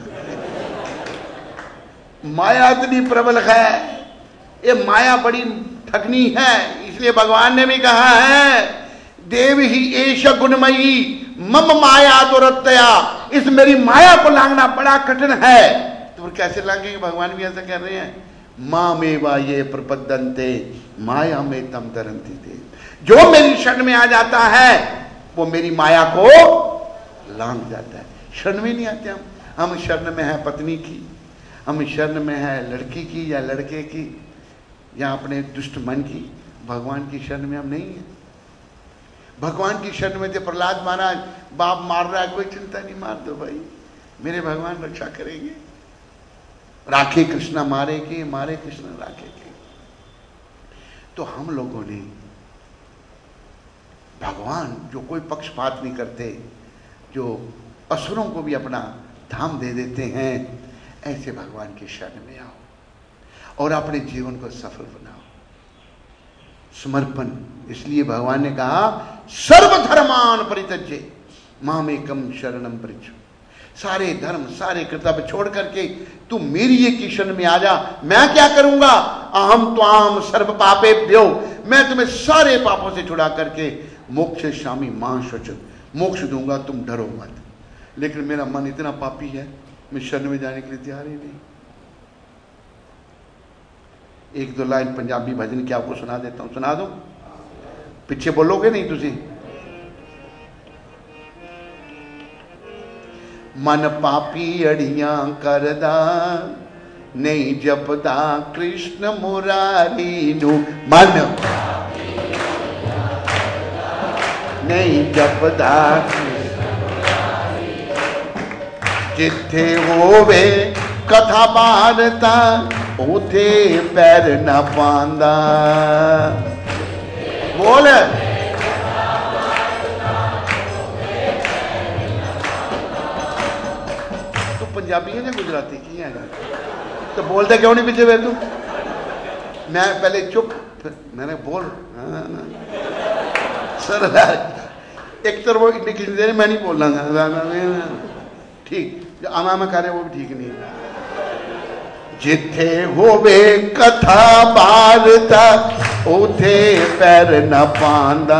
माया इतनी प्रबल है, ये माया बड़ी ठगनी है। इसलिए भगवान ने भी कहा है, देव ही एश गुणमयी मम माया दुरतया। इस मेरी माया को लांघना बड़ा कठिन है। तो फिर कैसे लांघेंगे? भगवान भी ऐसा कह रहे हैं, माँ मेवा ये प्रपद्यन्ते माया में तम तरंती थे। जो मेरी शरण में आ जाता है वो मेरी माया को लांघ जाता है। शरण में नहीं आते हम हम शरण में है पत्नी की, हम शरण में है लड़की की या लड़के की या अपने दुष्ट मन की। भगवान की शरण में हम नहीं है। भगवान की शरण में थे प्रहलाद महाराज, बाप मार रहा है, कोई चिंता नहीं, मार दो भाई, मेरे भगवान रक्षा करेंगे। राखे कृष्णा मारे के, मारे कृष्णा राखे के। तो हम लोगों ने भगवान जो कोई पक्षपात नहीं करते, जो असुरों को भी अपना धाम दे देते हैं, ऐसे भगवान की शरण में आओ और अपने जीवन को सफल बनाओ। समर्पण, इसलिए भगवान ने कहा सर्वधर्मान परित्यज्य मामेकम शरणम प्रच। सारे धर्म सारे कर्तव्य छोड़ करके तू मेरी एक की शरण में आ जा। मैं क्या करूंगा? अहम त्वाम सर्व पापेभ्यो, मैं तुम्हें सारे पापों से छुड़ा करके मोक्ष शामी मां शुचि, मोक्ष दूंगा, तुम डरो मत। लेकिन मेरा मन इतना पापी है, मैं शरण में जाने के लिए तैयार ही नहीं। एक दो लाइन पंजाबी भजन की आपको सुना देता हूं, सुना दो, पीछे बोलोगे नहीं तुझे। मन पापी अड़ियां करदा नहीं जपदा कृष्ण मुरारी नू, मन नहीं जपदा जिथे होवे कथा बारता उथे पैर न पांदा। बोल तू पंजाबी है या गुजराती की है? तो बोलते क्यों नहीं पीछे वे तू? मैं पहले चुप, मैंने बोल सर एक तरफ वो इंडिकेशन दे रहे, मैं नहीं बोलना ठीक, जो आमा में कर रहे वो भी ठीक नहीं। जिथे होवे कथा बारता उथे पैर न पांदा।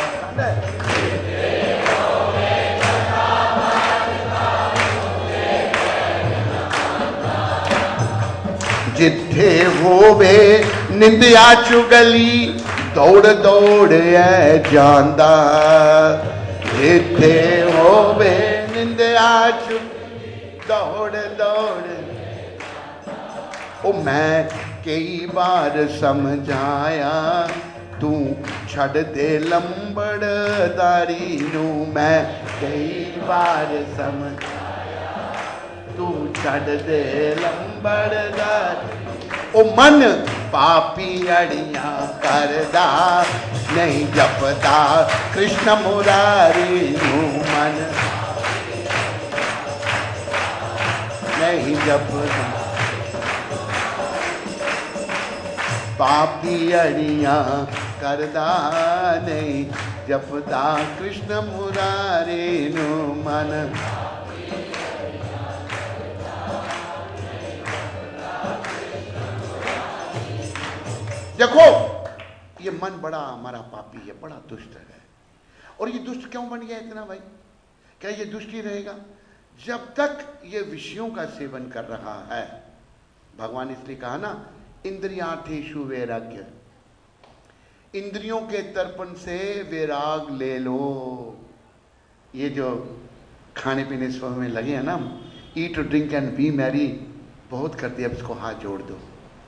जिथे होवे निंदिया चुगली दौड़ दौड़ ऐ जांदा। जिथे होवे निंदिया चुगली दौड़ दौड़। ओ मैं कई बार समझाया तू छड़ दे लंबड़दारी नू, मैं कई बार समझाया तू छड़ दे लंबड़दारी। ओ मन पापी अड़ियां करदा नहीं जपदा कृष्ण मुरारी नू, मन नहीं जपदा पापी अड़ियां करदा नहीं जपदा कृष्ण मुरारी नू, मन। देखो ये मन बड़ा हमारा पापी है, बड़ा दुष्ट है। और ये दुष्ट क्यों बन गया इतना भाई? क्या ये दुष्ट ही रहेगा? जब तक ये विषयों का सेवन कर रहा है, भगवान इसलिए कहा ना इंद्रियार्थेषु वैराग्य, इंद्रियों के तर्पण से वैराग ले लो। ये जो खाने पीने सब में लगे हैं ना, eat drink and be merry, बहुत करती है, अब इसको हाथ जोड़ दो।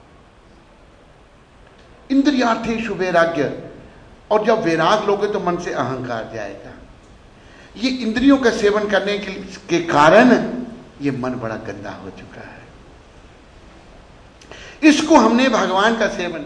इंद्रियार्थेषु वैराग्य, और जब वैराग लोगे तो मन से अहंकार जाएगा। ये इंद्रियों का सेवन करने के, के कारण ये मन बड़ा गंदा हो चुका है। इसको हमने भगवान का सेवन,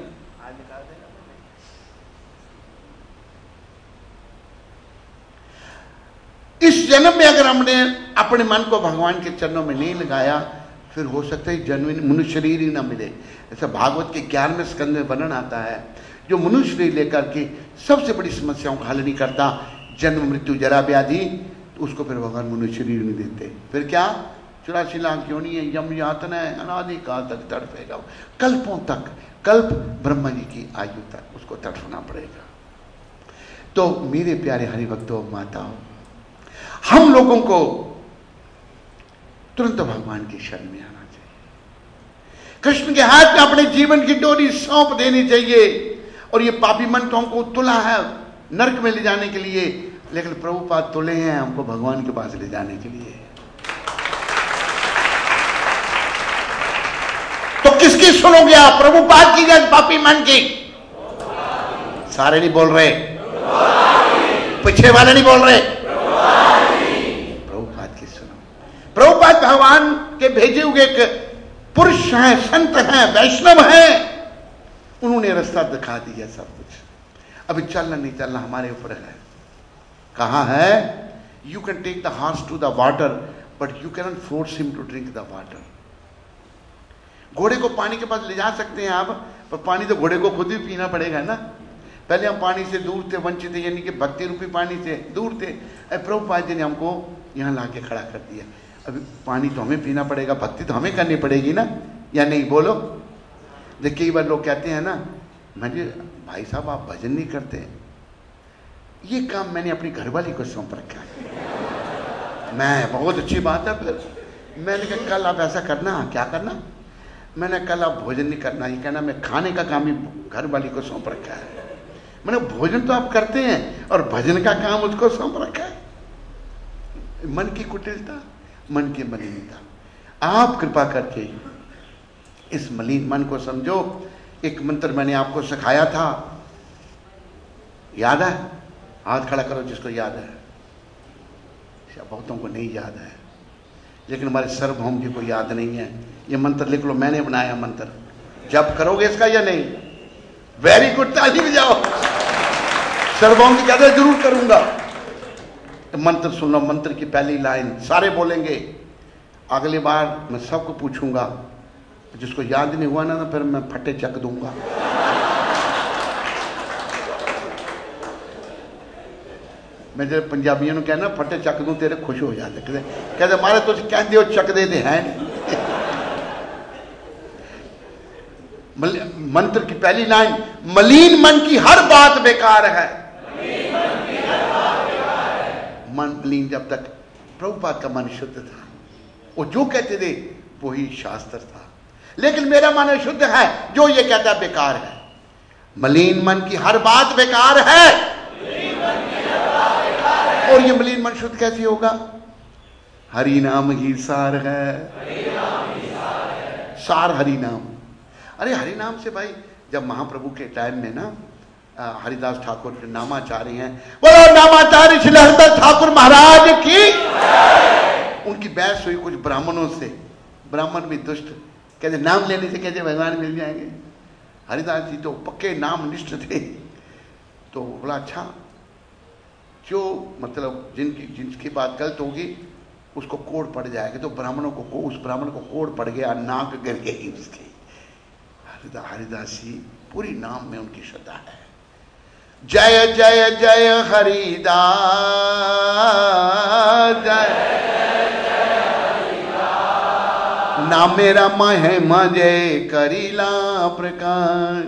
इस जन्म में अगर हमने अपने मन को भगवान के चरणों में नहीं लगाया, फिर हो सकता है जन्म मनुष्य शरीर ही ना मिले। ऐसा भागवत के ग्यारहवें स्कंद में वर्णन आता है, जो मनुष्य शरीर लेकर के सबसे बड़ी समस्याओं का हल नहीं करता, जन्म मृत्यु जरा व्याधि, तो उसको फिर भगवान मनुष्य शरीर नहीं देते। फिर क्या? चौरासी लाख क्यों नहीं है, यम यातना है, अनादि काल तक तड़पेगा, कल्पों तक, कल्प ब्रह्मा जी की आयु तक उसको तड़पना पड़ेगा। तो मेरे प्यारे हरिभक्तों माताओं, हम लोगों को तुरंत भगवान की शरण में आना चाहिए। कृष्ण के हाथ में अपने जीवन की डोरी सौंप देनी चाहिए। और ये पापी मन तो हमको तुला है नरक में ले जाने के लिए, लेकिन प्रभुपाद तुले हैं हमको भगवान के पास ले जाने के लिए। तो किसकी सुनोगे आप, प्रभुपाद की या पापी मन की? सारे नहीं बोल रहे, पीछे वाले नहीं बोल रहे, प्रभुपाद की सुनो। प्रभुपाद भगवान के भेजे हुए एक पुरुष हैं, संत हैं, वैष्णव हैं, उन्होंने रास्ता दिखा दिया सब कुछ। अभी चलना नहीं चलना हमारे ऊपर है। कहा है, you can take the horse to the water but you can not force him to drink the water. घोड़े को पानी के पास ले जा सकते हैं आप, पर पानी तो घोड़े को खुद ही पीना पड़ेगा ना। पहले हम पानी से दूर थे, वंचित थे, यानी कि भक्ति रूपी पानी से दूर थे। प्रभुपाद जी ने हमको यहाँ ला के खड़ा कर दिया। अभी पानी तो हमें पीना पड़ेगा, भक्ति तो हमें करनी पड़ेगी ना, या नहीं? बोलो। देखिए कई बार लोग कहते हैं ना, मैंने भाई साहब आप भजन नहीं करते। ये काम मैंने अपनी घरवाली को सौंप रखा है। मैं बहुत अच्छी बात है। फिर मैंने कहा कल आप ऐसा करना, क्या करना? मैंने कल आप भोजन नहीं करना, ये कहना मैं खाने का काम ही घरवाली को सौंप रखा है। मैंने भोजन तो आप करते हैं और भजन का काम उसको सौंप रखा है। मन की कुटिलता, मन की मलिनता। आप कृपा करके इस मलिन मन को समझो। एक मंत्र मैंने आपको सिखाया था, याद है? हाथ खड़ा करो जिसको याद है। बहुतों को नहीं याद है, लेकिन हमारे सार्वभौम जी को याद नहीं है। ये मंत्र लिख लो, मैंने बनाया मंत्र। जब करोगे इसका या नहीं? वेरी गुड, ताली बजाओ। सार्वभौम जी कहते जरूर करूंगा। मंत्र सुन लो, मंत्र की पहली लाइन सारे बोलेंगे। अगली बार मैं सबको पूछूंगा, जिसको याद नहीं हुआ ना तो फिर मैं फटे चक दूंगा। मैं जब पंजाबियों ने कहना फटे चक दूं, तेरे खुश हो जाते, कहते कहते मारे तुझ कहते हो चक दे दे हैं। मंत्र की पहली लाइन, मलिन मन की हर बात बेकार है। मन मलिन, जब तक प्रभुपाद का मन शुद्ध था, वो जो कहते थे वही शास्त्र था। लेकिन मेरा मन शुद्ध है, जो ये कहता है बेकार है। मलिन मन की हर बात बेकार है। और ये मलिन मन शुद्ध कैसे होगा? हरि नाम ही सार है। सार हरि नाम। अरे हरि नाम से भाई, जब महाप्रभु के टाइम में ना हरिदास ठाकुर जो नामाचार्य हैं, बोलो नामाचार्य श्री हरिदास ठाकुर महाराज की, उनकी बहस हुई कुछ ब्राह्मणों से। ब्राह्मण भी दुष्ट, कहते नाम लेने से कैसे भगवान मिल जाएंगे। हरिदास जी तो पक्के नाम निष्ठ थे। तो बोला अच्छा, जो मतलब जिनकी जिनकी बात गलत होगी उसको कोड़ पड़ जाएगा। तो ब्राह्मणों को उस ब्राह्मण को कोड़ पड़ गया, नाक गिर गई उसकी। हरिदास हरिदास जी पूरी नाम में उनकी श्रद्धा है। जय जय जय हरिदास, जय नाम मेरा महिमा जय करीला प्रकाश।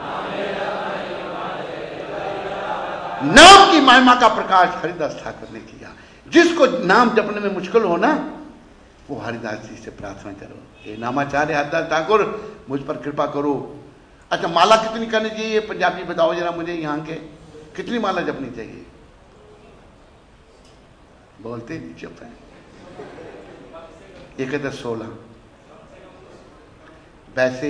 नाम की महिमा का प्रकाश हरिदास ठाकुर ने किया। जिसको नाम जपने में मुश्किल हो ना, वो हरिदास जी से प्रार्थना करो, ये नामाचार्य हरिदास ठाकुर मुझ पर कृपा करो। अच्छा माला कितनी करनी चाहिए? पंजाबी बताओ जरा मुझे, यहाँ के कितनी माला जपनी चाहिए? बोलते नहीं, चुप है। एक हजार सोलह। वैसे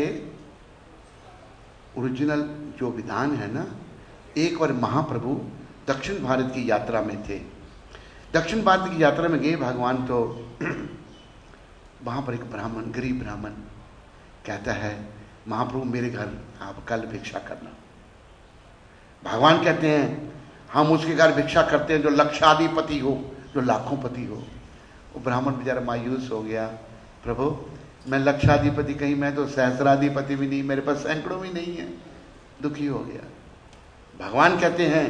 ओरिजिनल जो विधान है ना, एक बार महाप्रभु दक्षिण भारत की यात्रा में थे। दक्षिण भारत की यात्रा में गए भगवान, तो वहां पर एक ब्राह्मण, गरीब ब्राह्मण कहता है, महाप्रभु मेरे घर आप कल भिक्षा करना। भगवान कहते हैं हम उसके घर भिक्षा करते हैं जो लक्षाधिपति हो, जो लाखों पति हो। वो ब्राह्मण बेचारा मायूस हो गया, प्रभु मैं लक्षाधिपति कहीं, मैं तो सहस्राधिपति भी नहीं, मेरे पास सैकड़ों भी नहीं है। दुखी हो गया। भगवान कहते हैं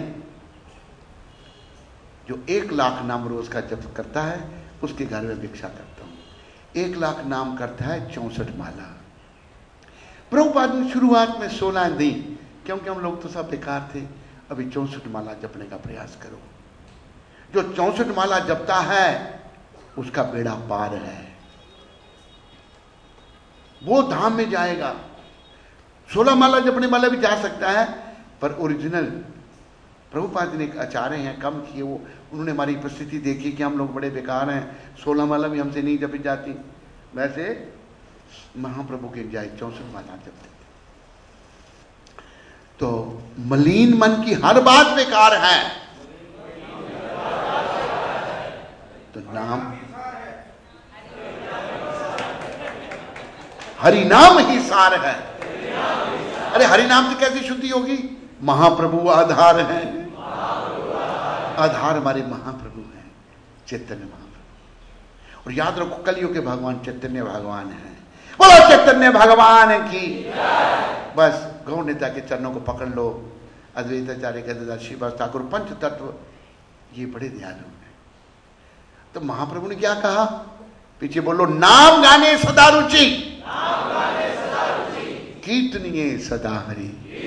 जो एक लाख नाम रोज का जप करता है उसके घर में भिक्षा करता हूं। एक लाख नाम करता है चौसठ माला। प्रभुपाद ने शुरुआत में सोलह दी, क्योंकि हम लोग तो सब बेकार थे। अभी चौसठ माला जपने का प्रयास करो। जो चौसठ माला जपता है उसका बेड़ा पार है। वो धाम में जाएगा। सोलह माला जपने वाला भी जा सकता है, पर ओरिजिनल प्रभुपाद जी ने एक आचार्य हैं कम किए, वो उन्होंने हमारी परिस्थिति देखी कि हम लोग बड़े बेकार हैं, सोलह माला भी हमसे नहीं जपी जाती, वैसे महाप्रभु के जाए चौसठ माला जपते थे। तो मलिन मन की हर बात बेकार है, तो नाम हरि नाम ही सार है। अरे हरि नाम से कैसी शुद्धि होगी? महाप्रभु आधार है, आधार हमारे महाप्रभु हैं, चैतन्य महाप्रभु। और याद रखो कलियुग के भगवान चैतन्य भगवान है। बोलो चैतन्य भगवान की। बस गौर नेता के चरणों को पकड़ लो। अद्वैताचार्य गदाधर श्रीवास ठाकुर पंच तत्व ये बड़े दयालु हैं। तो महाप्रभु ने क्या कहा? पीछे बोलो, नाम गाने सदा रुचि, कीर्तनीय सदा हरि।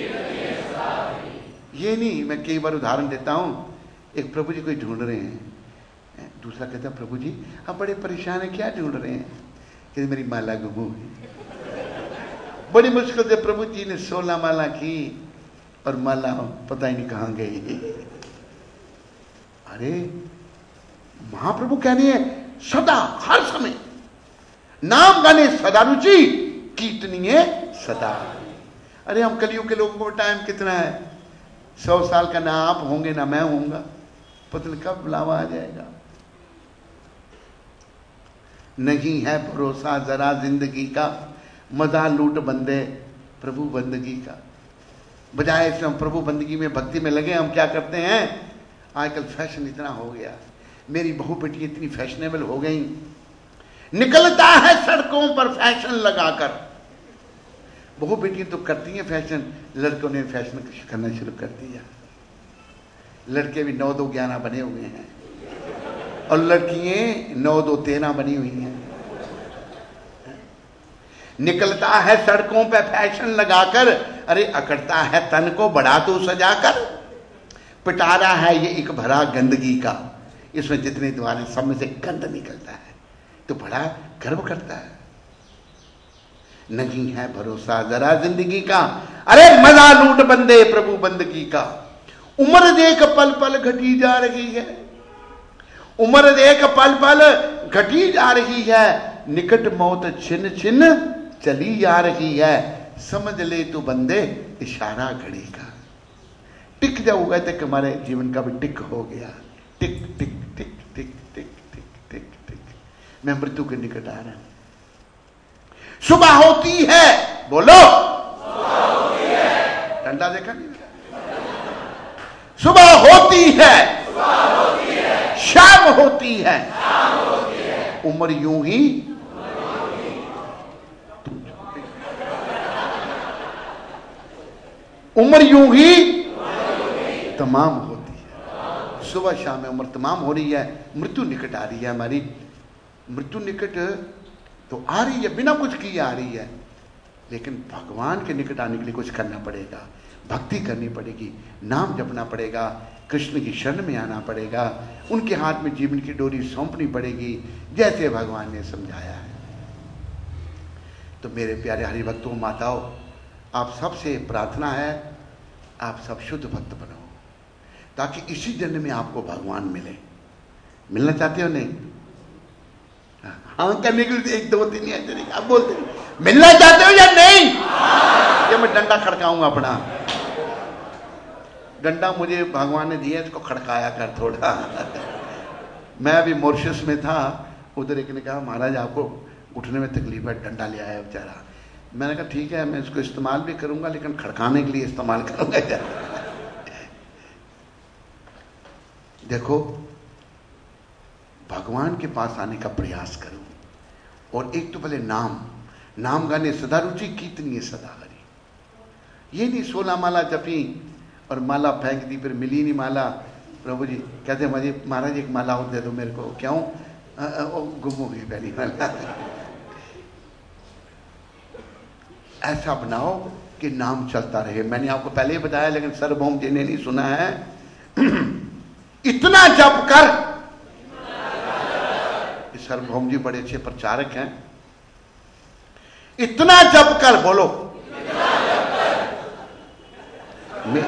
ये नहीं, मैं कई बार उदाहरण देता हूं। एक प्रभु जी कोई ढूंढ रहे हैं, दूसरा कहता है प्रभु जी आप बड़े परेशान हैं, क्या ढूंढ रहे हैं? कहते मेरी माला गुम हो गई। बड़ी मुश्किल से प्रभु जी ने सोलह माला की और माला पता ही नहीं कहां गई। अरे महाप्रभु कह रहे हैं सदा हर समय नाम गाने सदा रुचि, कीर्तनीय सदा। अरे हम कलियुग के लोगों को टाइम कितना है? सौ साल का ना आप होंगे ना मैं होऊंगा, पता नहीं कब बुलावा आ जाएगा। नहीं है भरोसा जरा जिंदगी का, मजा लूट बंदे प्रभु बंदगी का। बजाय इसमें हम प्रभु बंदगी में भक्ति में लगे, हम क्या करते हैं? आजकल फैशन इतना हो गया, मेरी बहू बेटी इतनी फैशनेबल हो गई, निकलता है सड़कों पर फैशन लगाकर। बहू बेटी तो करती हैं फैशन, लड़कों ने फैशन करना शुरू कर दिया। लड़के भी नौ दो ग्यारह बने हुए हैं और लड़कियां नौ दो तेरह बनी हुई हैं। निकलता है सड़कों पे फैशन लगाकर, अरे अकड़ता है तन को बड़ा तू सजाकर। पिटारा है ये एक भरा गंदगी का, इसमें जितने द्वार हैं सब में से गंद निकलता है, तो बड़ा गर्व करता है। नहीं है भरोसा जरा जिंदगी का, अरे मजा लूट बंदे प्रभु बंदगी का। उम्र देख पल पल घटी जा रही है, उम्र देख पल पल घटी जा रही है, निकट मौत छिन छिन चली जा रही है। समझ ले तू बंदे इशारा घड़ी का। टिक जाऊंगा तक हमारे जीवन का भी टिक हो गया। टिक टिक टिक टिक टिक टिक टिक टिक, मैं मृत्यु के निकट आ रहा हूं। सुबह होती है, बोलो सुबह होती है। डंडा देखा नहीं? सुबह होती है, सुबह होती है, शाम होती है, शाम होती है, उम्र यूं ही उम्र यूं ही तमाम होती है। सुबह शाम में उम्र तमाम हो रही है, मृत्यु निकट आ रही है हमारी। मृत्यु निकट तो आ रही है, बिना कुछ किए आ रही है, लेकिन भगवान के निकट आने के लिए कुछ करना पड़ेगा। भक्ति करनी पड़ेगी, नाम जपना पड़ेगा, कृष्ण की शरण में आना पड़ेगा, उनके हाथ में जीवन की डोरी सौंपनी पड़ेगी, जैसे भगवान ने समझाया है। तो मेरे प्यारे हरि भक्तों, माताओं, आप सबसे प्रार्थना है, आप सब शुद्ध भक्त बनो, ताकि इसी जन्म में आपको भगवान मिले। मिलना चाहते हो? नहीं? हाँ करने के लिए एक दो तीन ऐसे आप बोलते हैं, मिलना चाहते हो या नहीं? ये मैं डंडा खड़काऊंगा अपना। डंडा मुझे भगवान ने दिया, इसको खड़काया कर थोड़ा। मैं अभी मॉरिशस में था, उधर एक ने कहा महाराज आपको उठने में तकलीफ है, डंडा ले आया बेचारा। मैंने कहा ठीक है, मैं इसको इस्तेमाल भी करूंगा, लेकिन खड़काने के लिए इस्तेमाल करूंगा। देखो, भगवान के पास आने का प्रयास करो। और एक तो पहले नाम नाम गाने सदा रुचि, कीर्तनीय सदा हरि। ये नहीं सोलह माला जपी और माला फेंक दी, फिर मिली नहीं माला। प्रभु जी कहते मुझे महाराज एक माला और दे दो मेरे को। क्यों? गुम हो गई पहली माला। ऐसा बनाओ कि नाम चलता रहे। मैंने आपको पहले ही बताया, लेकिन सार्वभौम जी ने नहीं सुना है। इतना जप कर, सार्वभौम जी बड़े अच्छे प्रचारक हैं, इतना जप कर, बोलो मैं,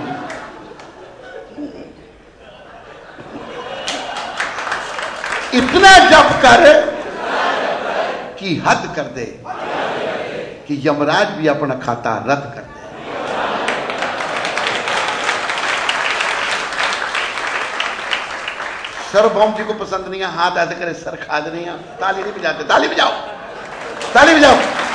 इतना जप कर कि हद कर दे, कि यमराज भी अपना खाता रद्द कर दे। सार्वभौम जी को पसंद नहीं है, हाथ ऐसे करे, सर खाद नहीं है, ताली नहीं बजाते, ताली बजाओ, ताली बजाओ।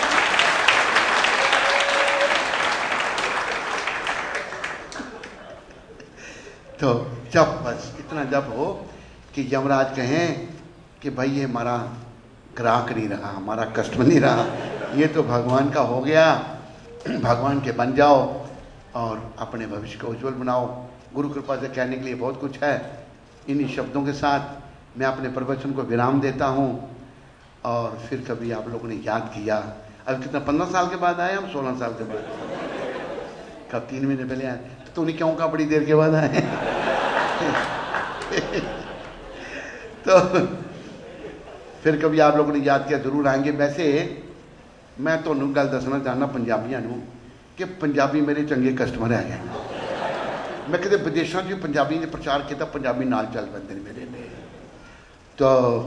तो जब बस इतना जब हो कि यमराज कहें कि भाई ये हमारा ग्राहक नहीं रहा, हमारा कस्टमर नहीं रहा, ये तो भगवान का हो गया, भगवान के बन जाओ और अपने भविष्य को उज्जवल बनाओ। गुरु कृपा से कहने के लिए बहुत कुछ है। इन्हीं शब्दों के साथ मैं अपने प्रवचन को विराम देता हूँ। और फिर कभी आप लोगों ने याद किया, अब कितना पंद्रह साल के बाद आए हम, सोलह साल के बाद, कब तीन महीने पहले आए, तो तूने क्यों कहा बड़ी देर के बाद आए? तो फिर कभी आप लोगों ने याद किया, जरूर आएंगे। वैसे मैं तो गल दसना चाहना पंजाबियों को कि पंजाबी मेरे चंगे कस्टमर है। मैं कितने विदेशों च पंजाबी ने प्रचार किया, पंजाबी नाल चल पैंदे मेरे लिए। तो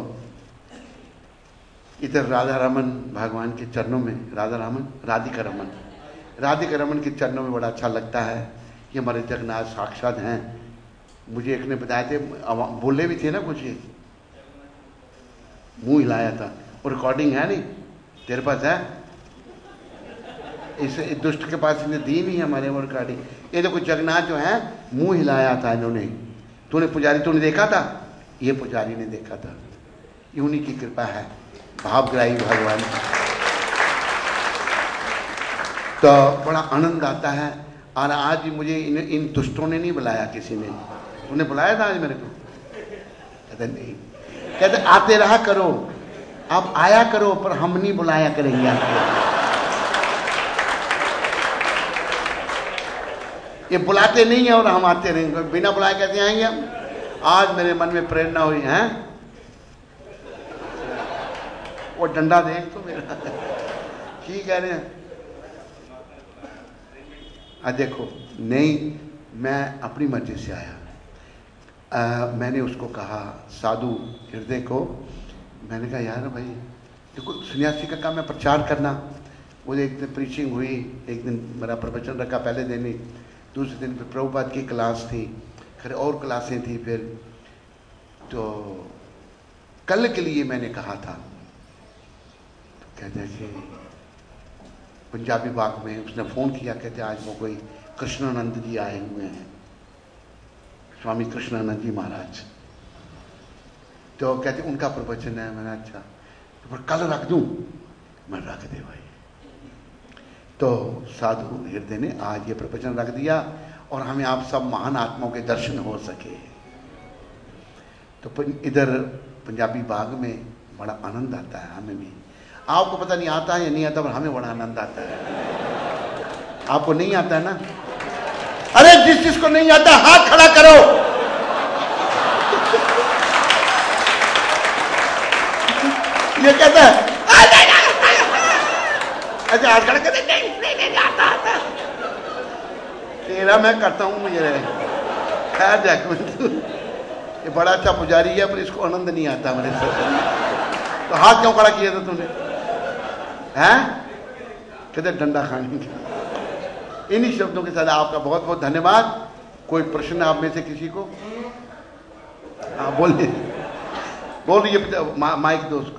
इधर राधा रमन भगवान के चरणों में, राधा रमन राधिका रमन राधिका रमन के चरणों में बड़ा अच्छा लगता है कि हमारे जगन्नाथ साक्षात हैं। मुझे एक ने बताया थे, बोले भी थे ना कुछ, मुंह हिलाया था, और रिकॉर्डिंग है नहीं तेरे पास है? इस दुष्ट के पास इन्हें दी नहीं हमारे वो रिकॉर्डिंग। ये देखो जगन्नाथ जो है मुंह हिलाया था इन्होंने, तूने पुजारी तूने देखा था? ये पुजारी ने देखा था। उन्हीं की कृपा है, भावग्राही भगवान। तो बड़ा आनंद आता है। और आज मुझे इन इन दुष्टों ने नहीं बुलाया, किसी ने। तूने बुलाया था आज मेरे को? कहते नहीं, कहते आते रहा करो, आप आया करो, पर हम नहीं बुलाया करेंगे आपको। ये बुलाते नहीं है और हम आते रहेंगे, बिना बुलाए कैसे आएंगे हम? आज मेरे मन में प्रेरणा हुई है, वो डंडा देख तो मेरा ठीक कह रहे हैं। आ देखो, नहीं मैं अपनी मर्जी से आया। आ, मैंने उसको कहा, साधु हृदय को, मैंने कहा यार भाई देखो सन्यासी का काम है प्रचार करना। वो एक दिन प्रीचिंग हुई, एक दिन मेरा प्रवचन रखा पहले दिन ही, दूसरे दिन फिर प्रभुपाद की क्लास थी, खैर और क्लासें थी। फिर तो कल के लिए मैंने कहा था, तो कहते हैं कि पंजाबी बाग में उसने फ़ोन किया, कहते आज वो कोई कृष्णानंद जी आए हुए हैं, स्वामी कृष्णानंद जी महाराज। तो कहते उनका प्रवचन है। मैंने अच्छा तो कल रख दूं? मैं रख दे भाई। तो साधु हृदय ने आज ये प्रवचन रख दिया और हमें आप सब महान आत्माओं के दर्शन हो सके। तो इधर पंजाबी बाग में बड़ा आनंद आता है हमें भी। आपको पता नहीं आता है या नहीं आता, पर हमें बड़ा आनंद आता है। आपको नहीं आता है ना? अरे जिस जिसको नहीं आता हाथ खड़ा करो। ये कहता है अच्छा हाथ खड़ा करते, नहीं नहीं नहीं आता आता तेरा मैं करता हूं, मुझे खैर देख ये बड़ा अच्छा पुजारी है, पर इसको आनंद नहीं आता मेरे से। तो हाथ क्यों खड़ा किया था तूने? हैं? कहते डंडा खाने के। इन्हीं शब्दों के साथ आपका बहुत बहुत धन्यवाद। कोई प्रश्न आप में से किसी को? हाँ बोलिए, बोलिए, मा, माइक दो उसको।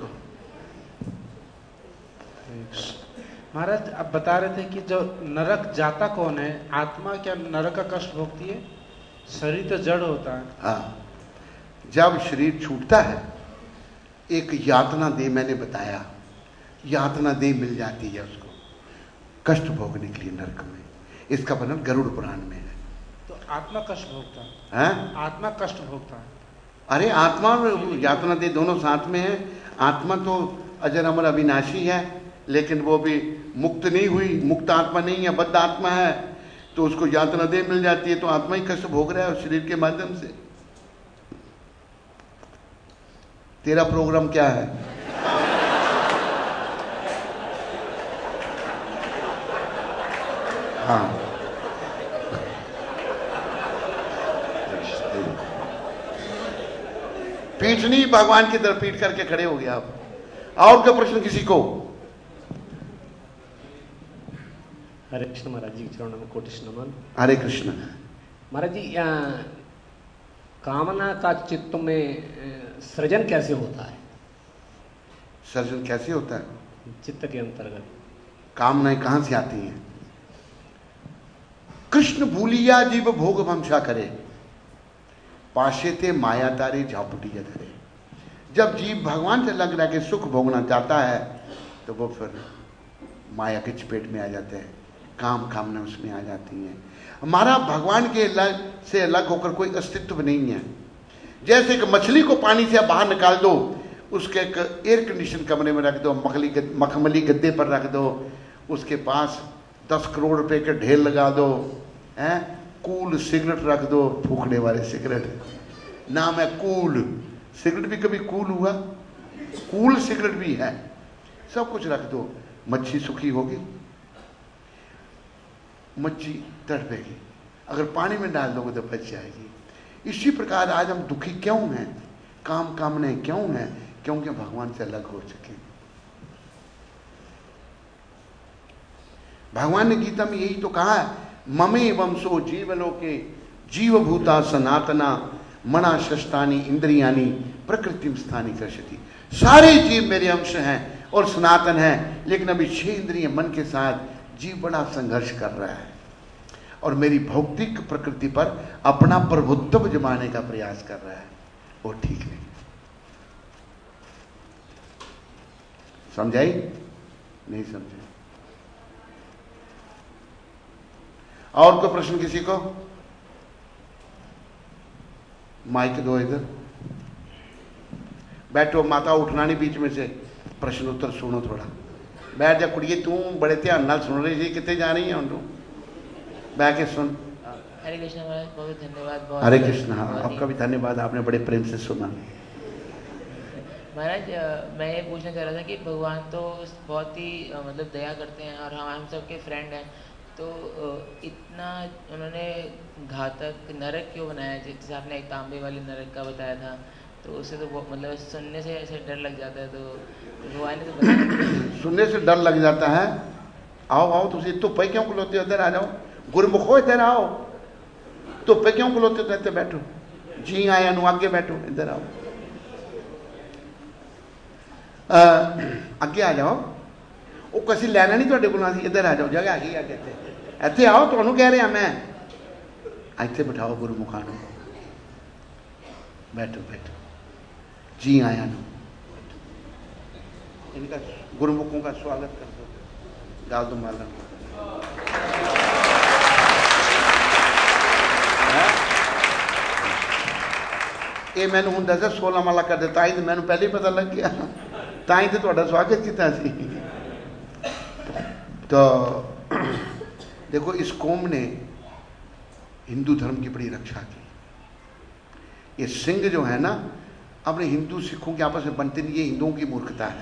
महाराज आप बता रहे थे कि जो नरक जाता कौन है? आत्मा क्या नरक का कष्ट भोगती है? शरीर तो जड़ होता है। हाँ, जब शरीर छूटता है एक यातना देह, मैंने बताया यातना देह मिल जाती है उसको कष्ट भोगने के लिए नरक में। इसका वर्णन गरुड़ पुराण में है। तो आत्मा कष्ट भोगता है? हैं? आत्मा कष्ट भोगता है? अरे आत्मा और यातना देह दोनों साथ में है। आत्मा तो अजर अमर अविनाशी है, लेकिन वो भी मुक्त नहीं हुई, मुक्त आत्मा नहीं है, बद्ध आत्मा है। तो उसको यातना देह मिल जाती है, तो आत्मा ही कष्ट भोग रहा है शरीर के माध्यम से। तेरा प्रोग्राम क्या है? हाँ, पीठ नहीं, भगवान की तरफ पीठ करके खड़े हो गया आप। और क्या प्रश्न किसी को? हरे कृष्ण महाराज जी, चरणों में कोटि नमन। हरे कृष्ण महाराज जी, कामना का चित्त में सृजन कैसे होता है? सृजन कैसे होता है? चित्त के अंतर्गत कामनाएं कहां से आती हैं? कृष्ण भूलिया जीव भोग वंशा करे, पाशे थे माया तारे झापुटिया धरे। जब जीव भगवान से लग रहा के सुख भोगना चाहता है तो वो फिर माया के चपेट में आ जाते हैं, काम कामना उसमें आ जाती हैं। हमारा भगवान के अलग से अलग होकर कोई अस्तित्व नहीं है। जैसे कि मछली को पानी से बाहर निकाल दो, उसके एयर कंडीशन कमरे में रख दो, मखली मखमली गद्दे पर रख दो, उसके पास दस करोड़ रुपए के ढेर लगा दो, हैं, कूल सिगरेट रख दो, फूकने वाले सिगरेट, नाम है कूल। सिगरेट भी कभी कूल हुआ? कूल सिगरेट भी है। सब कुछ रख दो, मच्छी सुखी होगी? मच्छी तड़पेगी, अगर पानी में डाल दोगे तो बच जाएगी। इसी प्रकार आज हम दुखी क्यों हैं, काम कामने क्यों हैं? क्योंकि भगवान से अलग हो चुके। भगवान ने गीता में यही तो कहा है, ममे वंशो जीवलोके जीवभूता सनातना मना शस्तानी इंद्रियानी प्रकृति स्थानी कृषति। सारे जीव मेरे अंश हैं और सनातन हैं, लेकिन अभी छह इंद्रिय मन के साथ जीव बड़ा संघर्ष कर रहा है और मेरी भौतिक प्रकृति पर अपना प्रभुत्व जमाने का प्रयास कर रहा है। वो ठीक नहीं। समझाई? नहीं समझे? और कोई प्रश्न किसी को? माइक दो, इधर बैठो, माता उठना नहीं बीच में से, प्रश्न उत्तर सुनो थोड़ा। बैठ जा कुड़िए, तू बड़े ध्यान नाल सुन रही थी, कितने जा रही है उनको? बैठ के सुन। हरे कृष्ण महाराज, बहुत धन्यवाद। बहुत हरे कृष्ण। हाँ, आपका भी धन्यवाद, आपने बड़े प्रेम से सुना। महाराज, मैं ये पूछना चाह रहा था कि भगवान तो बहुत ही मतलब दया करते हैं और हम हम सबके फ्रेंड हैं, तो इतना उन्होंने घातक नरक क्यों बनाया? जैसे आपने एक तांबे वाली नरक का बताया था, तो उससे तो मतलब सुनने से ऐसे डर लग जाता है। तो भगवान ने तो बताया सुनने से डर लग जाता है। आओ आओ, तुझे तो पे क्यों खुलोते हो? इधर आ जाओ, गुरमुखो इधर आओ। तो पे क्यों खुलोते हो? इधर बैठो जी, आया नु आगे बैठो, इधर आओ, ਅੱਗੇ ਆ ਜਾਓ। ਉਹ ਕਿਸੇ ਲੈਣਾ ਨਹੀਂ ਤੁਹਾਡੇ ਕੋਲੋਂ, ਅਸੀਂ ਇੱਧਰ ਆ ਜਾਓ, ਜਗ੍ਹਾ ਹੈਗੀ ਆ ਇੱਥੇ, ਇੱਥੇ ਆਓ, ਤੁਹਾਨੂੰ ਕਹਿ ਰਿਹਾ ਮੈਂ, ਇੱਥੇ ਬਿਠਾਓ ਗੁਰਮੁਖਾਂ ਨੂੰ, बैठो बैठो, जी आया नो, इनका गुरुमुखों का स्वागत कर दो, डाल दो माला। ये मैंने हूँ दस सोलह माला कर दिता, ताई तो मैंने पहले ही पता लग गया, ताई तो थोड़ा स्वागत किया सी। तो देखो, इस कौम ने हिंदू धर्म की बड़ी रक्षा की। ये सिंह जो है ना, अपने हिंदू सिखों के आपस में बनते नहीं, ये हिंदुओं की मूर्खता है।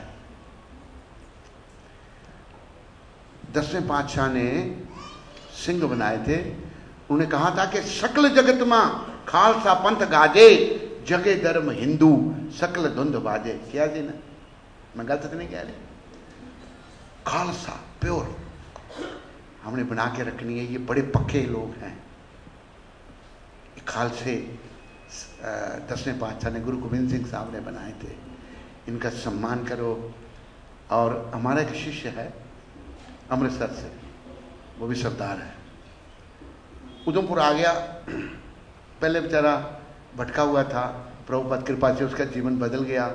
दसवें पातशाह ने सिंह बनाए थे। उन्होंने कहा था कि सकल जगत मां खालसा पंथ गाजे, जगे धर्म हिंदू सकल धुंध बाजे। क्या जी ना, मैं गलत तो नहीं कह रही? खालसा प्योर हमने बना के रखनी है। ये बड़े पक्के लोग हैं। खालसे दसवें पातशाह ने, गुरु गोविंद सिंह साहब ने बनाए थे। इनका सम्मान करो। और हमारा एक शिष्य है अमृतसर से, वो भी सरदार है, उधमपुर आ गया। पहले बेचारा भटका हुआ था, प्रभुपाद कृपा से उसका जीवन बदल गया।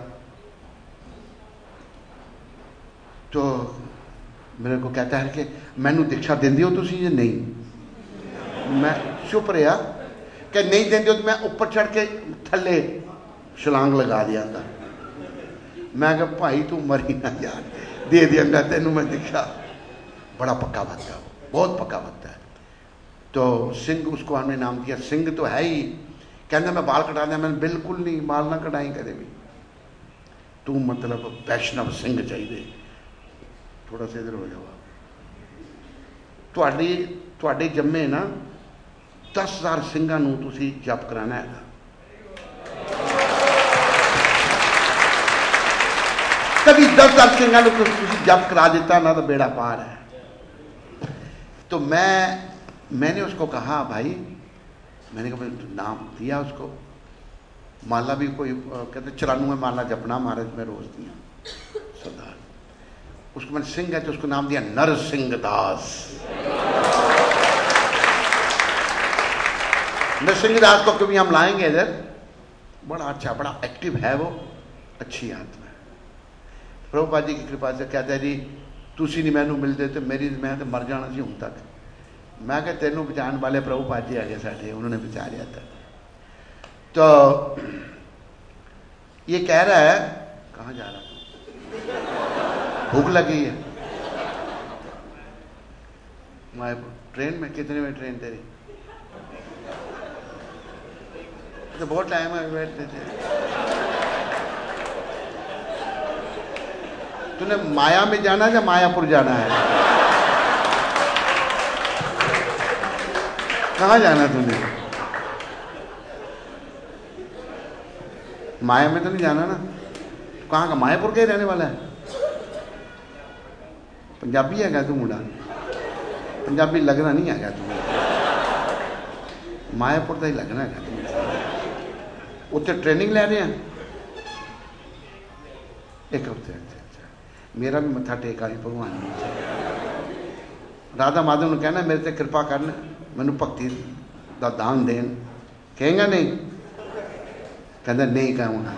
तो मेरे को कहता है कि मैनू दीक्षा देंदे हो तुसी? जे नहीं। मैं चुप रहा कि नहीं देंदे हो तो मैं ऊपर चढ़ के थले छलांग लगा दियांगा। मैं कहा भाई तू मरी ना यार, दे दियांगा तेनू मैं दीक्षा। बड़ा पक्का भक्त है, बहुत पक्का भक्त है। तो सिंह उसको हमने नाम दिया। सिंह तो है ही, कहना मैं बाल कटा दिया। मैंने बिल्कुल नहीं, बाल ना कटाई कदे भी, तू मतलब वैष्णव सिंह चाहिए। थोड़ा सा इधर हो जाओ। ਤੁਹਾਡੇ ਜੰਮੇ ਨਾ दस हज़ार ਸਿੰਘਾਂ ਨੂੰ ਤੁਸੀਂ ਜਪ ਕਰਾਣਾ ਹੈਗਾ। कभी दस हज़ार ਸਿੰਘਾਂ ਨੂੰ ਤੁਸੀਂ जप करा देता ना तो बेड़ा पार है। तो मैं मैंने उसको कहा भाई, मैंने कहा नाम दिया उसको, माला भी कोई कहते चौरानवे माला जपना महाराज मैं रोज दिया सरदार। उसको मैंने सिंह है तो उसको नाम दिया नरसिंह दास। नरसिंह दास को कभी हम लाएंगे इधर, बड़ा अच्छा बड़ा एक्टिव है वो, अच्छी आत्मा है। प्रभुपाद जी की कृपा से कहता है जी तुसी नहीं मैनू मिलते तो मेरी मैं तो मर जाना सी हूं तक। मैं क्या तेनों बचाने वाले प्रभुपाद जी आ गए साढ़े, उन्होंने बचा लिया था। तो ये कह रहा है कहाँ जा रहा तू, भूख लगी है? मैं ट्रेन में, कितने में ट्रेन तेरी? तो बहुत टाइम है बैठते थे। तूने माया में जाना है या मायापुर जाना है? कहाँ जाना तूने? माया में तो नहीं जाना ना? कहाँ का? मायापुर के रहने वाला है? पंजाबी है क्या तू मुंडा? पंजाबी लगना नहीं है क्या तू? मायापुर का ही लगना है। उत्ते ट्रेनिंग ले रहे हैं एक हफ्ते। अच्छा, मेरा भी मत्था टेका ही भगवान ने। राधा माधव ने कहना मेरे ते कृपा करना, मैनू भक्ति का दान देन। कहेगा नहीं? कहता नहीं कहूँगा।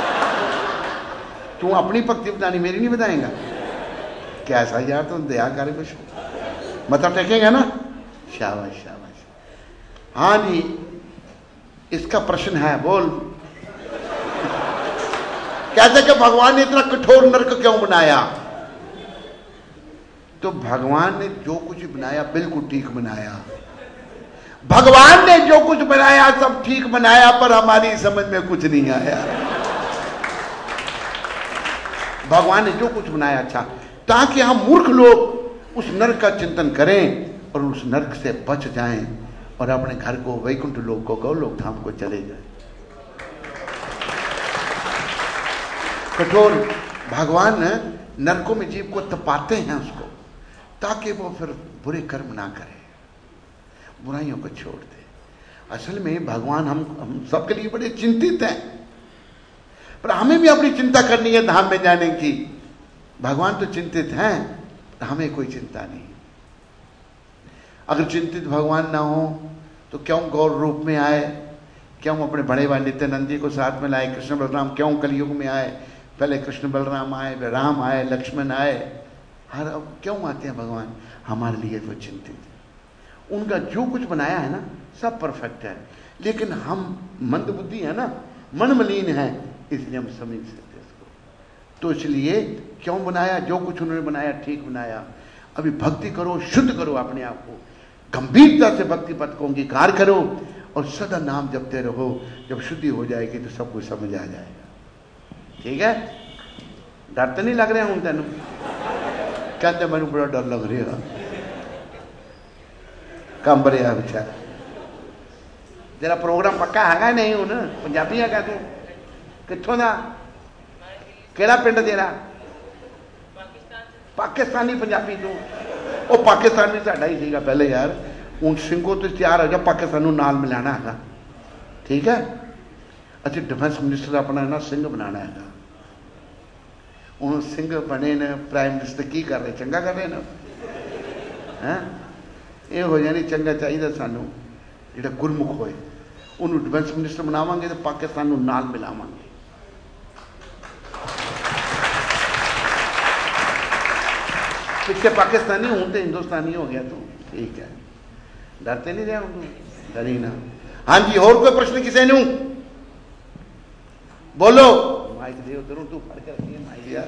तू अपनी भक्ति बतानी, मेरी नहीं बताएगा? कैसा यार, तू दया कर कुछ, मत्था टेकेगा ना? शाबाश शाबाश। हाँ जी, इसका प्रश्न है, बोल। कहते कि भगवान ने इतना कठोर नरक क्यों बनाया? तो भगवान ने जो कुछ बनाया बिल्कुल ठीक बनाया। भगवान ने जो कुछ बनाया सब ठीक बनाया, पर हमारी समझ में कुछ नहीं आया। भगवान ने जो कुछ बनाया अच्छा, ताकि हम मूर्ख लोग उस नरक का चिंतन करें और उस नरक से बच जाएं और अपने घर को, वैकुंठ लोक को, गौलोक धाम को चले जाएं। कठोर भगवान नरकों में जीव को तपाते हैं उसको, ताकि वो फिर बुरे कर्म ना करे, बुराइयों को छोड़ दे। असल में भगवान हम हम सबके लिए बड़े चिंतित हैं, पर हमें भी अपनी चिंता करनी है धाम में जाने की। भगवान तो चिंतित हैं, हमें कोई चिंता नहीं। अगर चिंतित भगवान ना हो तो क्यों गौर रूप में आए, क्यों अपने बड़े भाई नित्यानंद जी को साथ में लाए, कृष्ण बलराम क्यों कलयुग में आए, पहले कृष्ण बलराम आए, फिर राम आए, लक्ष्मण आए, हर अब क्यों आते हैं भगवान? हमारे लिए वो चिंतित है। उनका जो कुछ बनाया है ना सब परफेक्ट है, लेकिन हम मंदबुद्धि है ना, मन मलिन है, इसलिए हम समझ सकते इसको। तो इसलिए क्यों बनाया? जो कुछ उन्होंने बनाया ठीक बनाया। अभी भक्ति करो, शुद्ध करो अपने आप को, गंभीरता से भक्ति पथ को अंगीकार करो और सदा नाम जपते रहो। जब शुद्धि हो जाएगी तो सब कुछ समझ आ जाएगा। ठीक है? डर तो नहीं लग रहा हूं तेन? कहते मैंने बड़ा डर लग रहा, कंब रहा बेचारा। तेरा प्रोग्राम पक्का है नहीं? हूं पंजाबी है तू? कित्थों दा? केड़ा पिंड तेरा? पाकिस्तानी पंजाबी तू? वो पाकिस्तान भी साडा ही सीगा पहले यार। हूँ ਸਿੰਘੋ तो तैयार हो जा, पाकिस्तान नूं नाल मिलाना है। ठीक है? अच्छा, डिफेंस मिनिस्टर अपना ना सिंह बनाना है। हूँ सिंह बने ने प्राइम मिनिस्टर, की कर रहे? चंगा कर रहे ना? है ये हो जानी चंगा चाहिए सानू, जिहड़ा गुरमुख होए उन्होंने डिफेंस मिनिस्टर बनावांगे तो पाकिस्तान नूं नाल मिलावांगे। पिछले पाकिस्तानी हूं तो हिंदुस्तानी हो गया तू। ठीक है, डरते नहीं रहे हूं, डरी ना। हाँ जी, और कोई प्रश्न किसी ने? बोलो। माइक दे उधर, तू फड़ के रखिए माइक यार।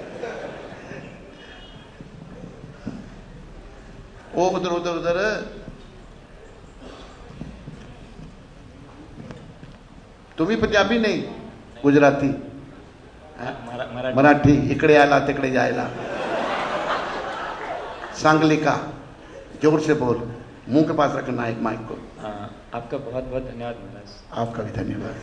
ओ उधर उधर उधर। तुम भी पंजाबी नहीं? गुजराती, मराठी, इकडे आला तिकडे जायला, सांगलिका, जोर से बोल। मुंह के पास रखना एक माइक को। हाँ, आपका बहुत बहुत धन्यवाद महाराज। आपका भी धन्यवाद।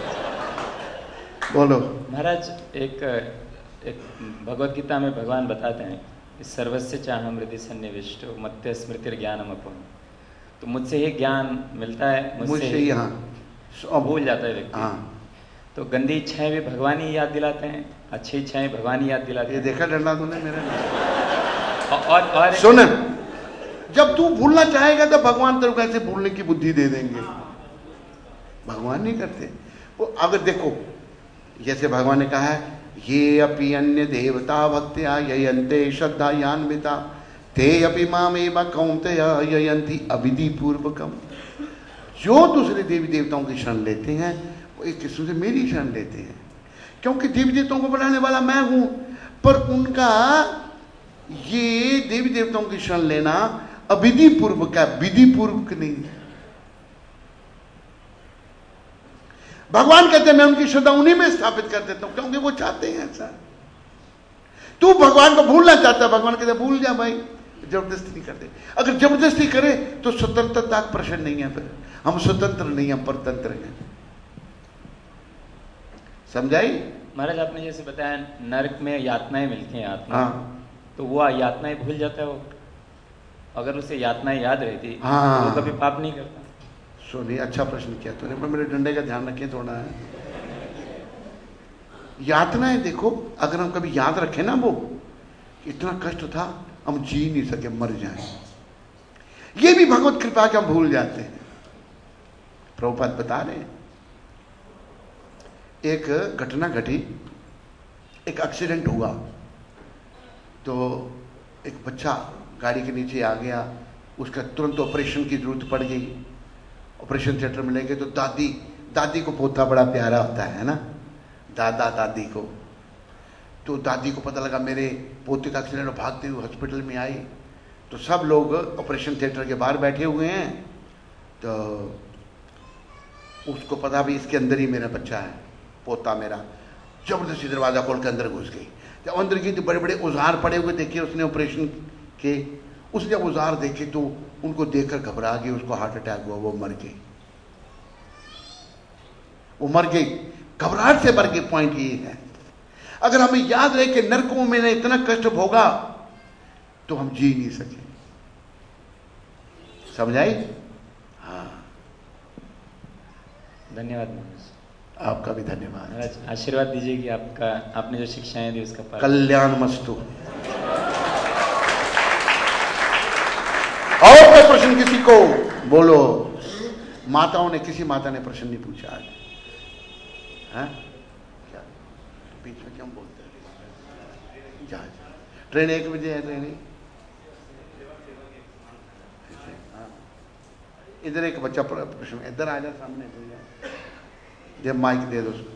बोलो महाराज। एक एक भगवत गीता में भगवान बताते हैं सर्वस्य चाहम हृदय सन्निविष्ट मत्य स्मृति ज्ञानम अपम। तो मुझसे ही ज्ञान मिलता है, मुझसे ही हाँ भूल जाता है व्यक्ति। हाँ। तो गंदी इच्छाएं भी भगवान ही याद दिलाते हैं, अच्छी इच्छाएं भगवान ही याद दिलाते ये हैं। देखा डंडा तूने मेरा? और और सुन, जब तू भूलना चाहेगा तो भगवान तेरे को ऐसे भूलने की बुद्धि दे देंगे। भगवान नहीं करते वो। अगर देखो जैसे भगवान ने कहा है ये अपि अन्य देवता भक्त्या ययन्ते श्रद्धायान्विता ते अपि मामेव कौन्तेय ययन्ति अविधि पूर्वकम। जो दूसरे देवी देवताओं की शरण लेते हैं वो एक किस्म से मेरी शरण लेते हैं, क्योंकि देवी देवताओं को बनाने वाला मैं हूं। पर उनका ये देवी देवताओं की शरण लेना अविधि पूर्वक है, विधि पूर्वक नहीं। भगवान कहते हैं मैं उनकी श्रद्धा उन्हीं में स्थापित कर देता हूं, क्योंकि वो चाहते हैं ऐसा। तू भगवान को भूलना चाहता है, भगवान कहते भूल जा भाई, जबरदस्ती नहीं करते। अगर जबरदस्ती करे तो स्वतंत्रता का प्रश्न नहीं है, फिर हम स्वतंत्र नहीं, हम परतंत्र हैं। समझाई महाराज? आपने जैसे बताया नरक में यातनाएं मिलती हैं आत्मा, हाँ। तो वो यातनाएं भूल जाता है वो। अगर उसे यातनाएं याद रहती हाँ। तो वो कभी पाप नहीं करता। सोनी अच्छा प्रश्न किया तूने, पर मेरे डंडे का ध्यान रखें थोड़ा है। यातनाएं देखो, अगर हम कभी याद रखें ना वो इतना कष्ट था, हम जी नहीं सके, मर जाए, ये भी भगवत कृपा के हम भूल जाते हैं। प्रभुपाद बता रहे हैं एक घटना घटी, एक एक्सीडेंट हुआ, तो एक बच्चा गाड़ी के नीचे आ गया, उसका तुरंत ऑपरेशन की जरूरत पड़ गई। ऑपरेशन थिएटर में ले गए तो दादी दादी को पोता बड़ा प्यारा होता है ना, दादा दादी को। तो दादी को पता लगा मेरे पोते का एक्सीडेंट, भागते हुए हॉस्पिटल में आई। तो सब लोग ऑपरेशन थिएटर के बाहर बैठे हुए हैं, तो उसको पता भी इसके अंदर ही मेरा बच्चा है, पोता मेरा। जबरदस्ती दरवाजा खोल के अंदर घुस गई। जब अंदर गई तो बड़े बड़े औजार पड़े हुए देखे उसने ऑपरेशन के। उसने जब औजार देखे तो उनको देखकर घबरा गई, उसको हार्ट अटैक हुआ, वो मर गई। वो मर गई, घबराहट से मर गई। पॉइंट ये है, अगर हमें याद रहे कि नरकों में ने इतना कष्ट भोगा तो हम जी नहीं सके। समझाई? हाँ। धन्यवाद महाराज। आपका भी धन्यवाद। महाराज आशीर्वाद दीजिए कि आपका आपने जो शिक्षाएं दी उसका पालन। कल्याण मस्तु। और कोई प्रश्न किसी को? बोलो। माताओं ने, किसी माता ने प्रश्न नहीं पूछा आज? हैं? क्या बीच में क्यों बोलते हैं? जा ट्रेन एक बजे है, ट्रेन इधर एक बच्चा प्रश्न, इधर आ जा सामने, जब माइक दे दो उसको।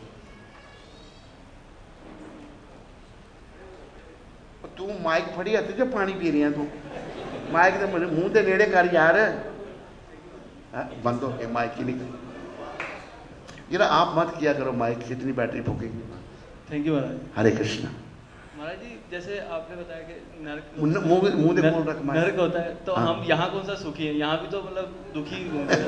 तू माइक फड़ी हथ जो पानी पी रही है तू? माइक तो मेरे मुंह के नेड़े कर यार। बंद हो गया माइक ही नहीं। जरा आप मत किया करो माइक, कितनी बैटरी फूकेगी। थैंक यू महाराज। हरे कृष्णा। महाराज जी जैसे आपने बताया कि नरक मुंह मुंह दे बोल रख माइक। नरक होता है तो हाँ। हम यहाँ कौन सा सुखी है? यहाँ भी तो मतलब दुखी घूमते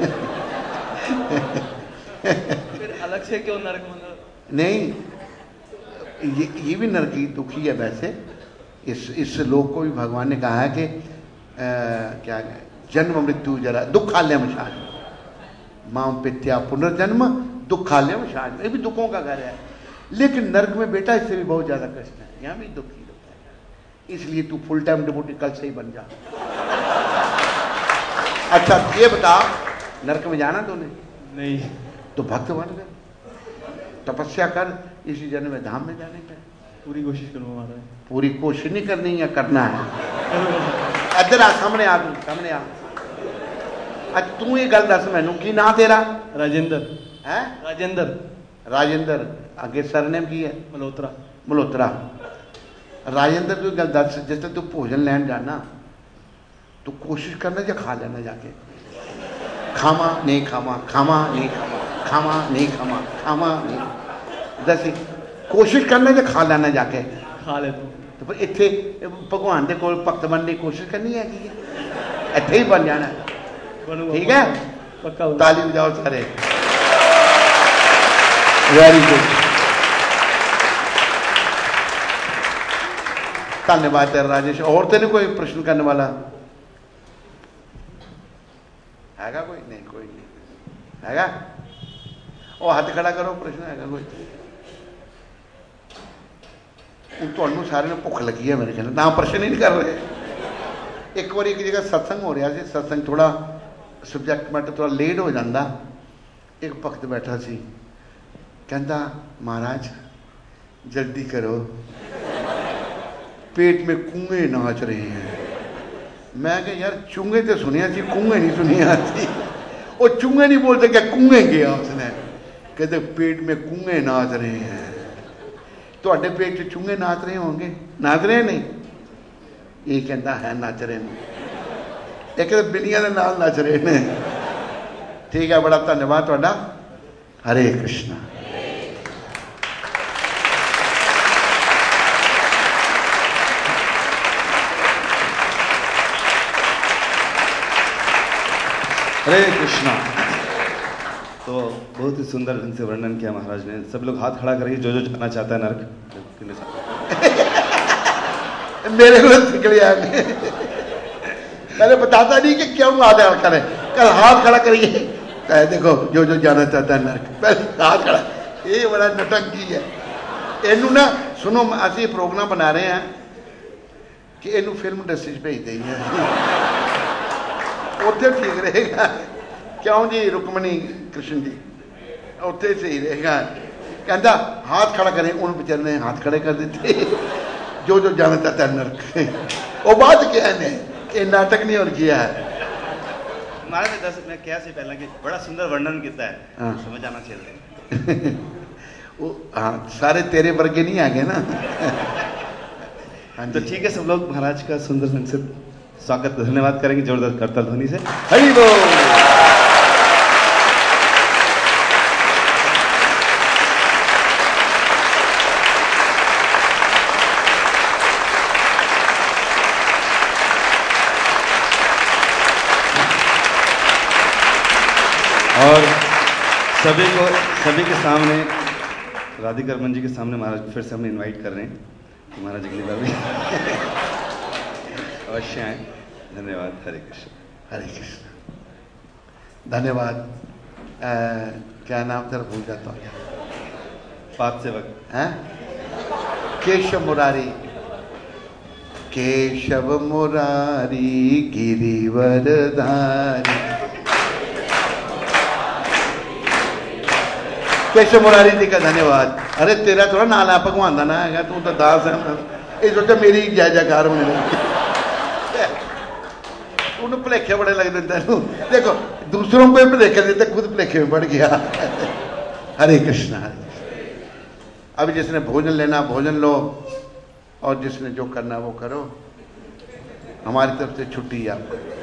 फिर अलग से क्यों नरक? मतलब नहीं, ये ये भी नरक ही दुखी है वैसे। इस इस लोक को भी भगवान ने कहा है कि आ, क्या जन्म मृत्यु जरा दुखालयम शाज माम पित्या पुनर्जन्म दुखालयम शाज, ये भी दुखों का घर है। लेकिन नरक में बेटा इससे भी बहुत ज्यादा कष्ट है, यहाँ भी दुख ही दुख है। इसलिए तू फुल टाइम डिवोटी कल से ही बन जा। अच्छा ये बता, नरक में जाना तूने? नहीं। तो भक्त बन गए, तपस्या कर, इसी जन्म में धाम में जाने का। पूरी कोशिश करूंगा महाराज। पूरी कोशिश नहीं करनी है, करना है। इधर आ, सामने आ, तू सामने आ। अच्छा तू ये गल दस मैनू, की ना तेरा? राजेंद्र। है राजेंद्र। राजेंद्र। आगे सरनेम की है? मल्होत्रा। मल्होत्रा। राजेंद्र तू गल दस, जिस तू भोजन लैन जाना तू कोशिश करना या खा लेना जाके? खामा नहीं खामा, खामा नहीं खामा, खामा नहीं खामा, खामा नहीं। दस कोशिश करना या खा लेना जाके? खा लेता हूँ। तो फिर इत्थे भगवान दे कोल भगत बनने की कोशिश करनी है कि इत्थे ही बन जाना। बनूंगा, ठीक है, पक्का बनूंगा। ताली बजाओ सारे। वेरी गुड, धन्यवाद तेरा राजेश। और तेने कोई प्रश्न करने वाला हैगा? कोई नहीं, कोई नहीं हैगा। ਉਹ ਹੱਥ ਖੜਾ ਕਰੋ, ਪ੍ਰਸ਼ਨ ਹੈਗਾ ਕੋਈ? ਹੁਣ ਤੁਹਾਨੂੰ ਸਾਰਿਆਂ ਨੂੰ ਭੁੱਖ ਲੱਗੀ ਹੈ ਮੇਰੇ ਖਿਆਲ ਨਾਲ, ਪ੍ਰਸ਼ਨ ਹੀ ਨਹੀਂ ਕਰ ਰਹੇ। ਇੱਕ ਵਾਰੀ ਇੱਕ ਜਗ੍ਹਾ ਸਤਸੰਗ ਹੋ ਰਿਹਾ ਸੀ, ਸਤਸੰਗ ਥੋੜਾ ਸਬਜੈਕਟ ਮੈਟਰ ਥੋੜਾ ਲੇਟ ਹੋ ਜਾਂਦਾ। ਇੱਕ ਭਗਤ ਬੈਠਾ ਸੀ, ਕਹਿੰਦਾ ਮਹਾਰਾਜ ਜਲਦੀ ਕਰੋ, पेट में कूंगे नाच रहे हैं। मैं कहा यार चूंगे तो सुनिया सी, कूंगे नहीं सुनिया सी। वो चूंगे नहीं बोलते, क्या कूंगे किया उसने? कहते पेट में कूंगे नाच रहे हैं। तो अड्डे पेट से चूंगे नाच रहे होंगे, नाच रहे नहीं? ये कहता है नाच रहे हैं, एक बिलियां के नाल नाच रहे हैं। ठीक है, बड़ा धन्यवाद तुहाडा। हरे कृष्णा। हरे कृष्णा। तो बहुत ही सुंदर ढंग से वर्णन किया महाराज ने। सब लोग हाथ खड़ा करिए जो जो जाना चाहता है नरक। मेरे को निकलिया, मैंने बताता नहीं कि क्यों हाथ खड़ा करे, कल हाथ खड़ा करिए, देखो जो जो जाना चाहता है नरक, पहले हाथ खड़ा। ये बड़ा नटंकी है। इनू ना सुनो, असं प्रोग्राम बना रहे हैं कि इनू फिल्म इंडस्ट्री भेज देंगे, उत्थे ठीक रहेगा। क्यों जी रुक्मणी कृष्ण जी, उत्थे सही रहेगा। कहता हाथ खड़ा करें, उन बेचारे ने हाथ खड़े कर देते, जो जो जाना चाहता है नरक। वो बात क्या है, ये नाटक नहीं और किया है। महाराज ने दस मैं क्या से पहला कि बड़ा सुंदर वर्णन किया है, हाँ। समझ आना चाहिए। वो हाँ, सारे तेरे वर्गे नहीं आ गए ना। हाँ, तो ठीक है, सब लोग महाराज का सुंदर ढंग से स्वागत धन्यवाद करेंगे जोरदार करताल ध्वनि से। हरि बोल। और सभी को सभी के सामने राधिका रमन जी के सामने महाराज फिर से हम इनवाइट कर रहे हैं कि महाराज अगली बार भी अवश्य आए। धन्यवाद। हरे कृष्ण। हरे कृष्ण। धन्यवाद। आ, क्या नाम तेरा भूल जाता हूँ, पाद सेवक हैं? केशव मुरारी। केशव मुरारी गिरिवरधारी। केशव मुरारी जी का धन्यवाद। अरे तेरा थोड़ा नाला भगवान का ना है, तू तो दास है। ये सोचा मेरी जय जयकार होने लगी। उन्हें भुलेखे बड़े लगते तेन। देखो दूसरों को भुलेखे देते, खुद भुलेखे में बढ़ गया। हरे कृष्णा। हरे कृष्णा। अभी जिसने भोजन लेना भोजन लो, और जिसने जो करना वो करो। हमारी तरफ से छुट्टी है आपको।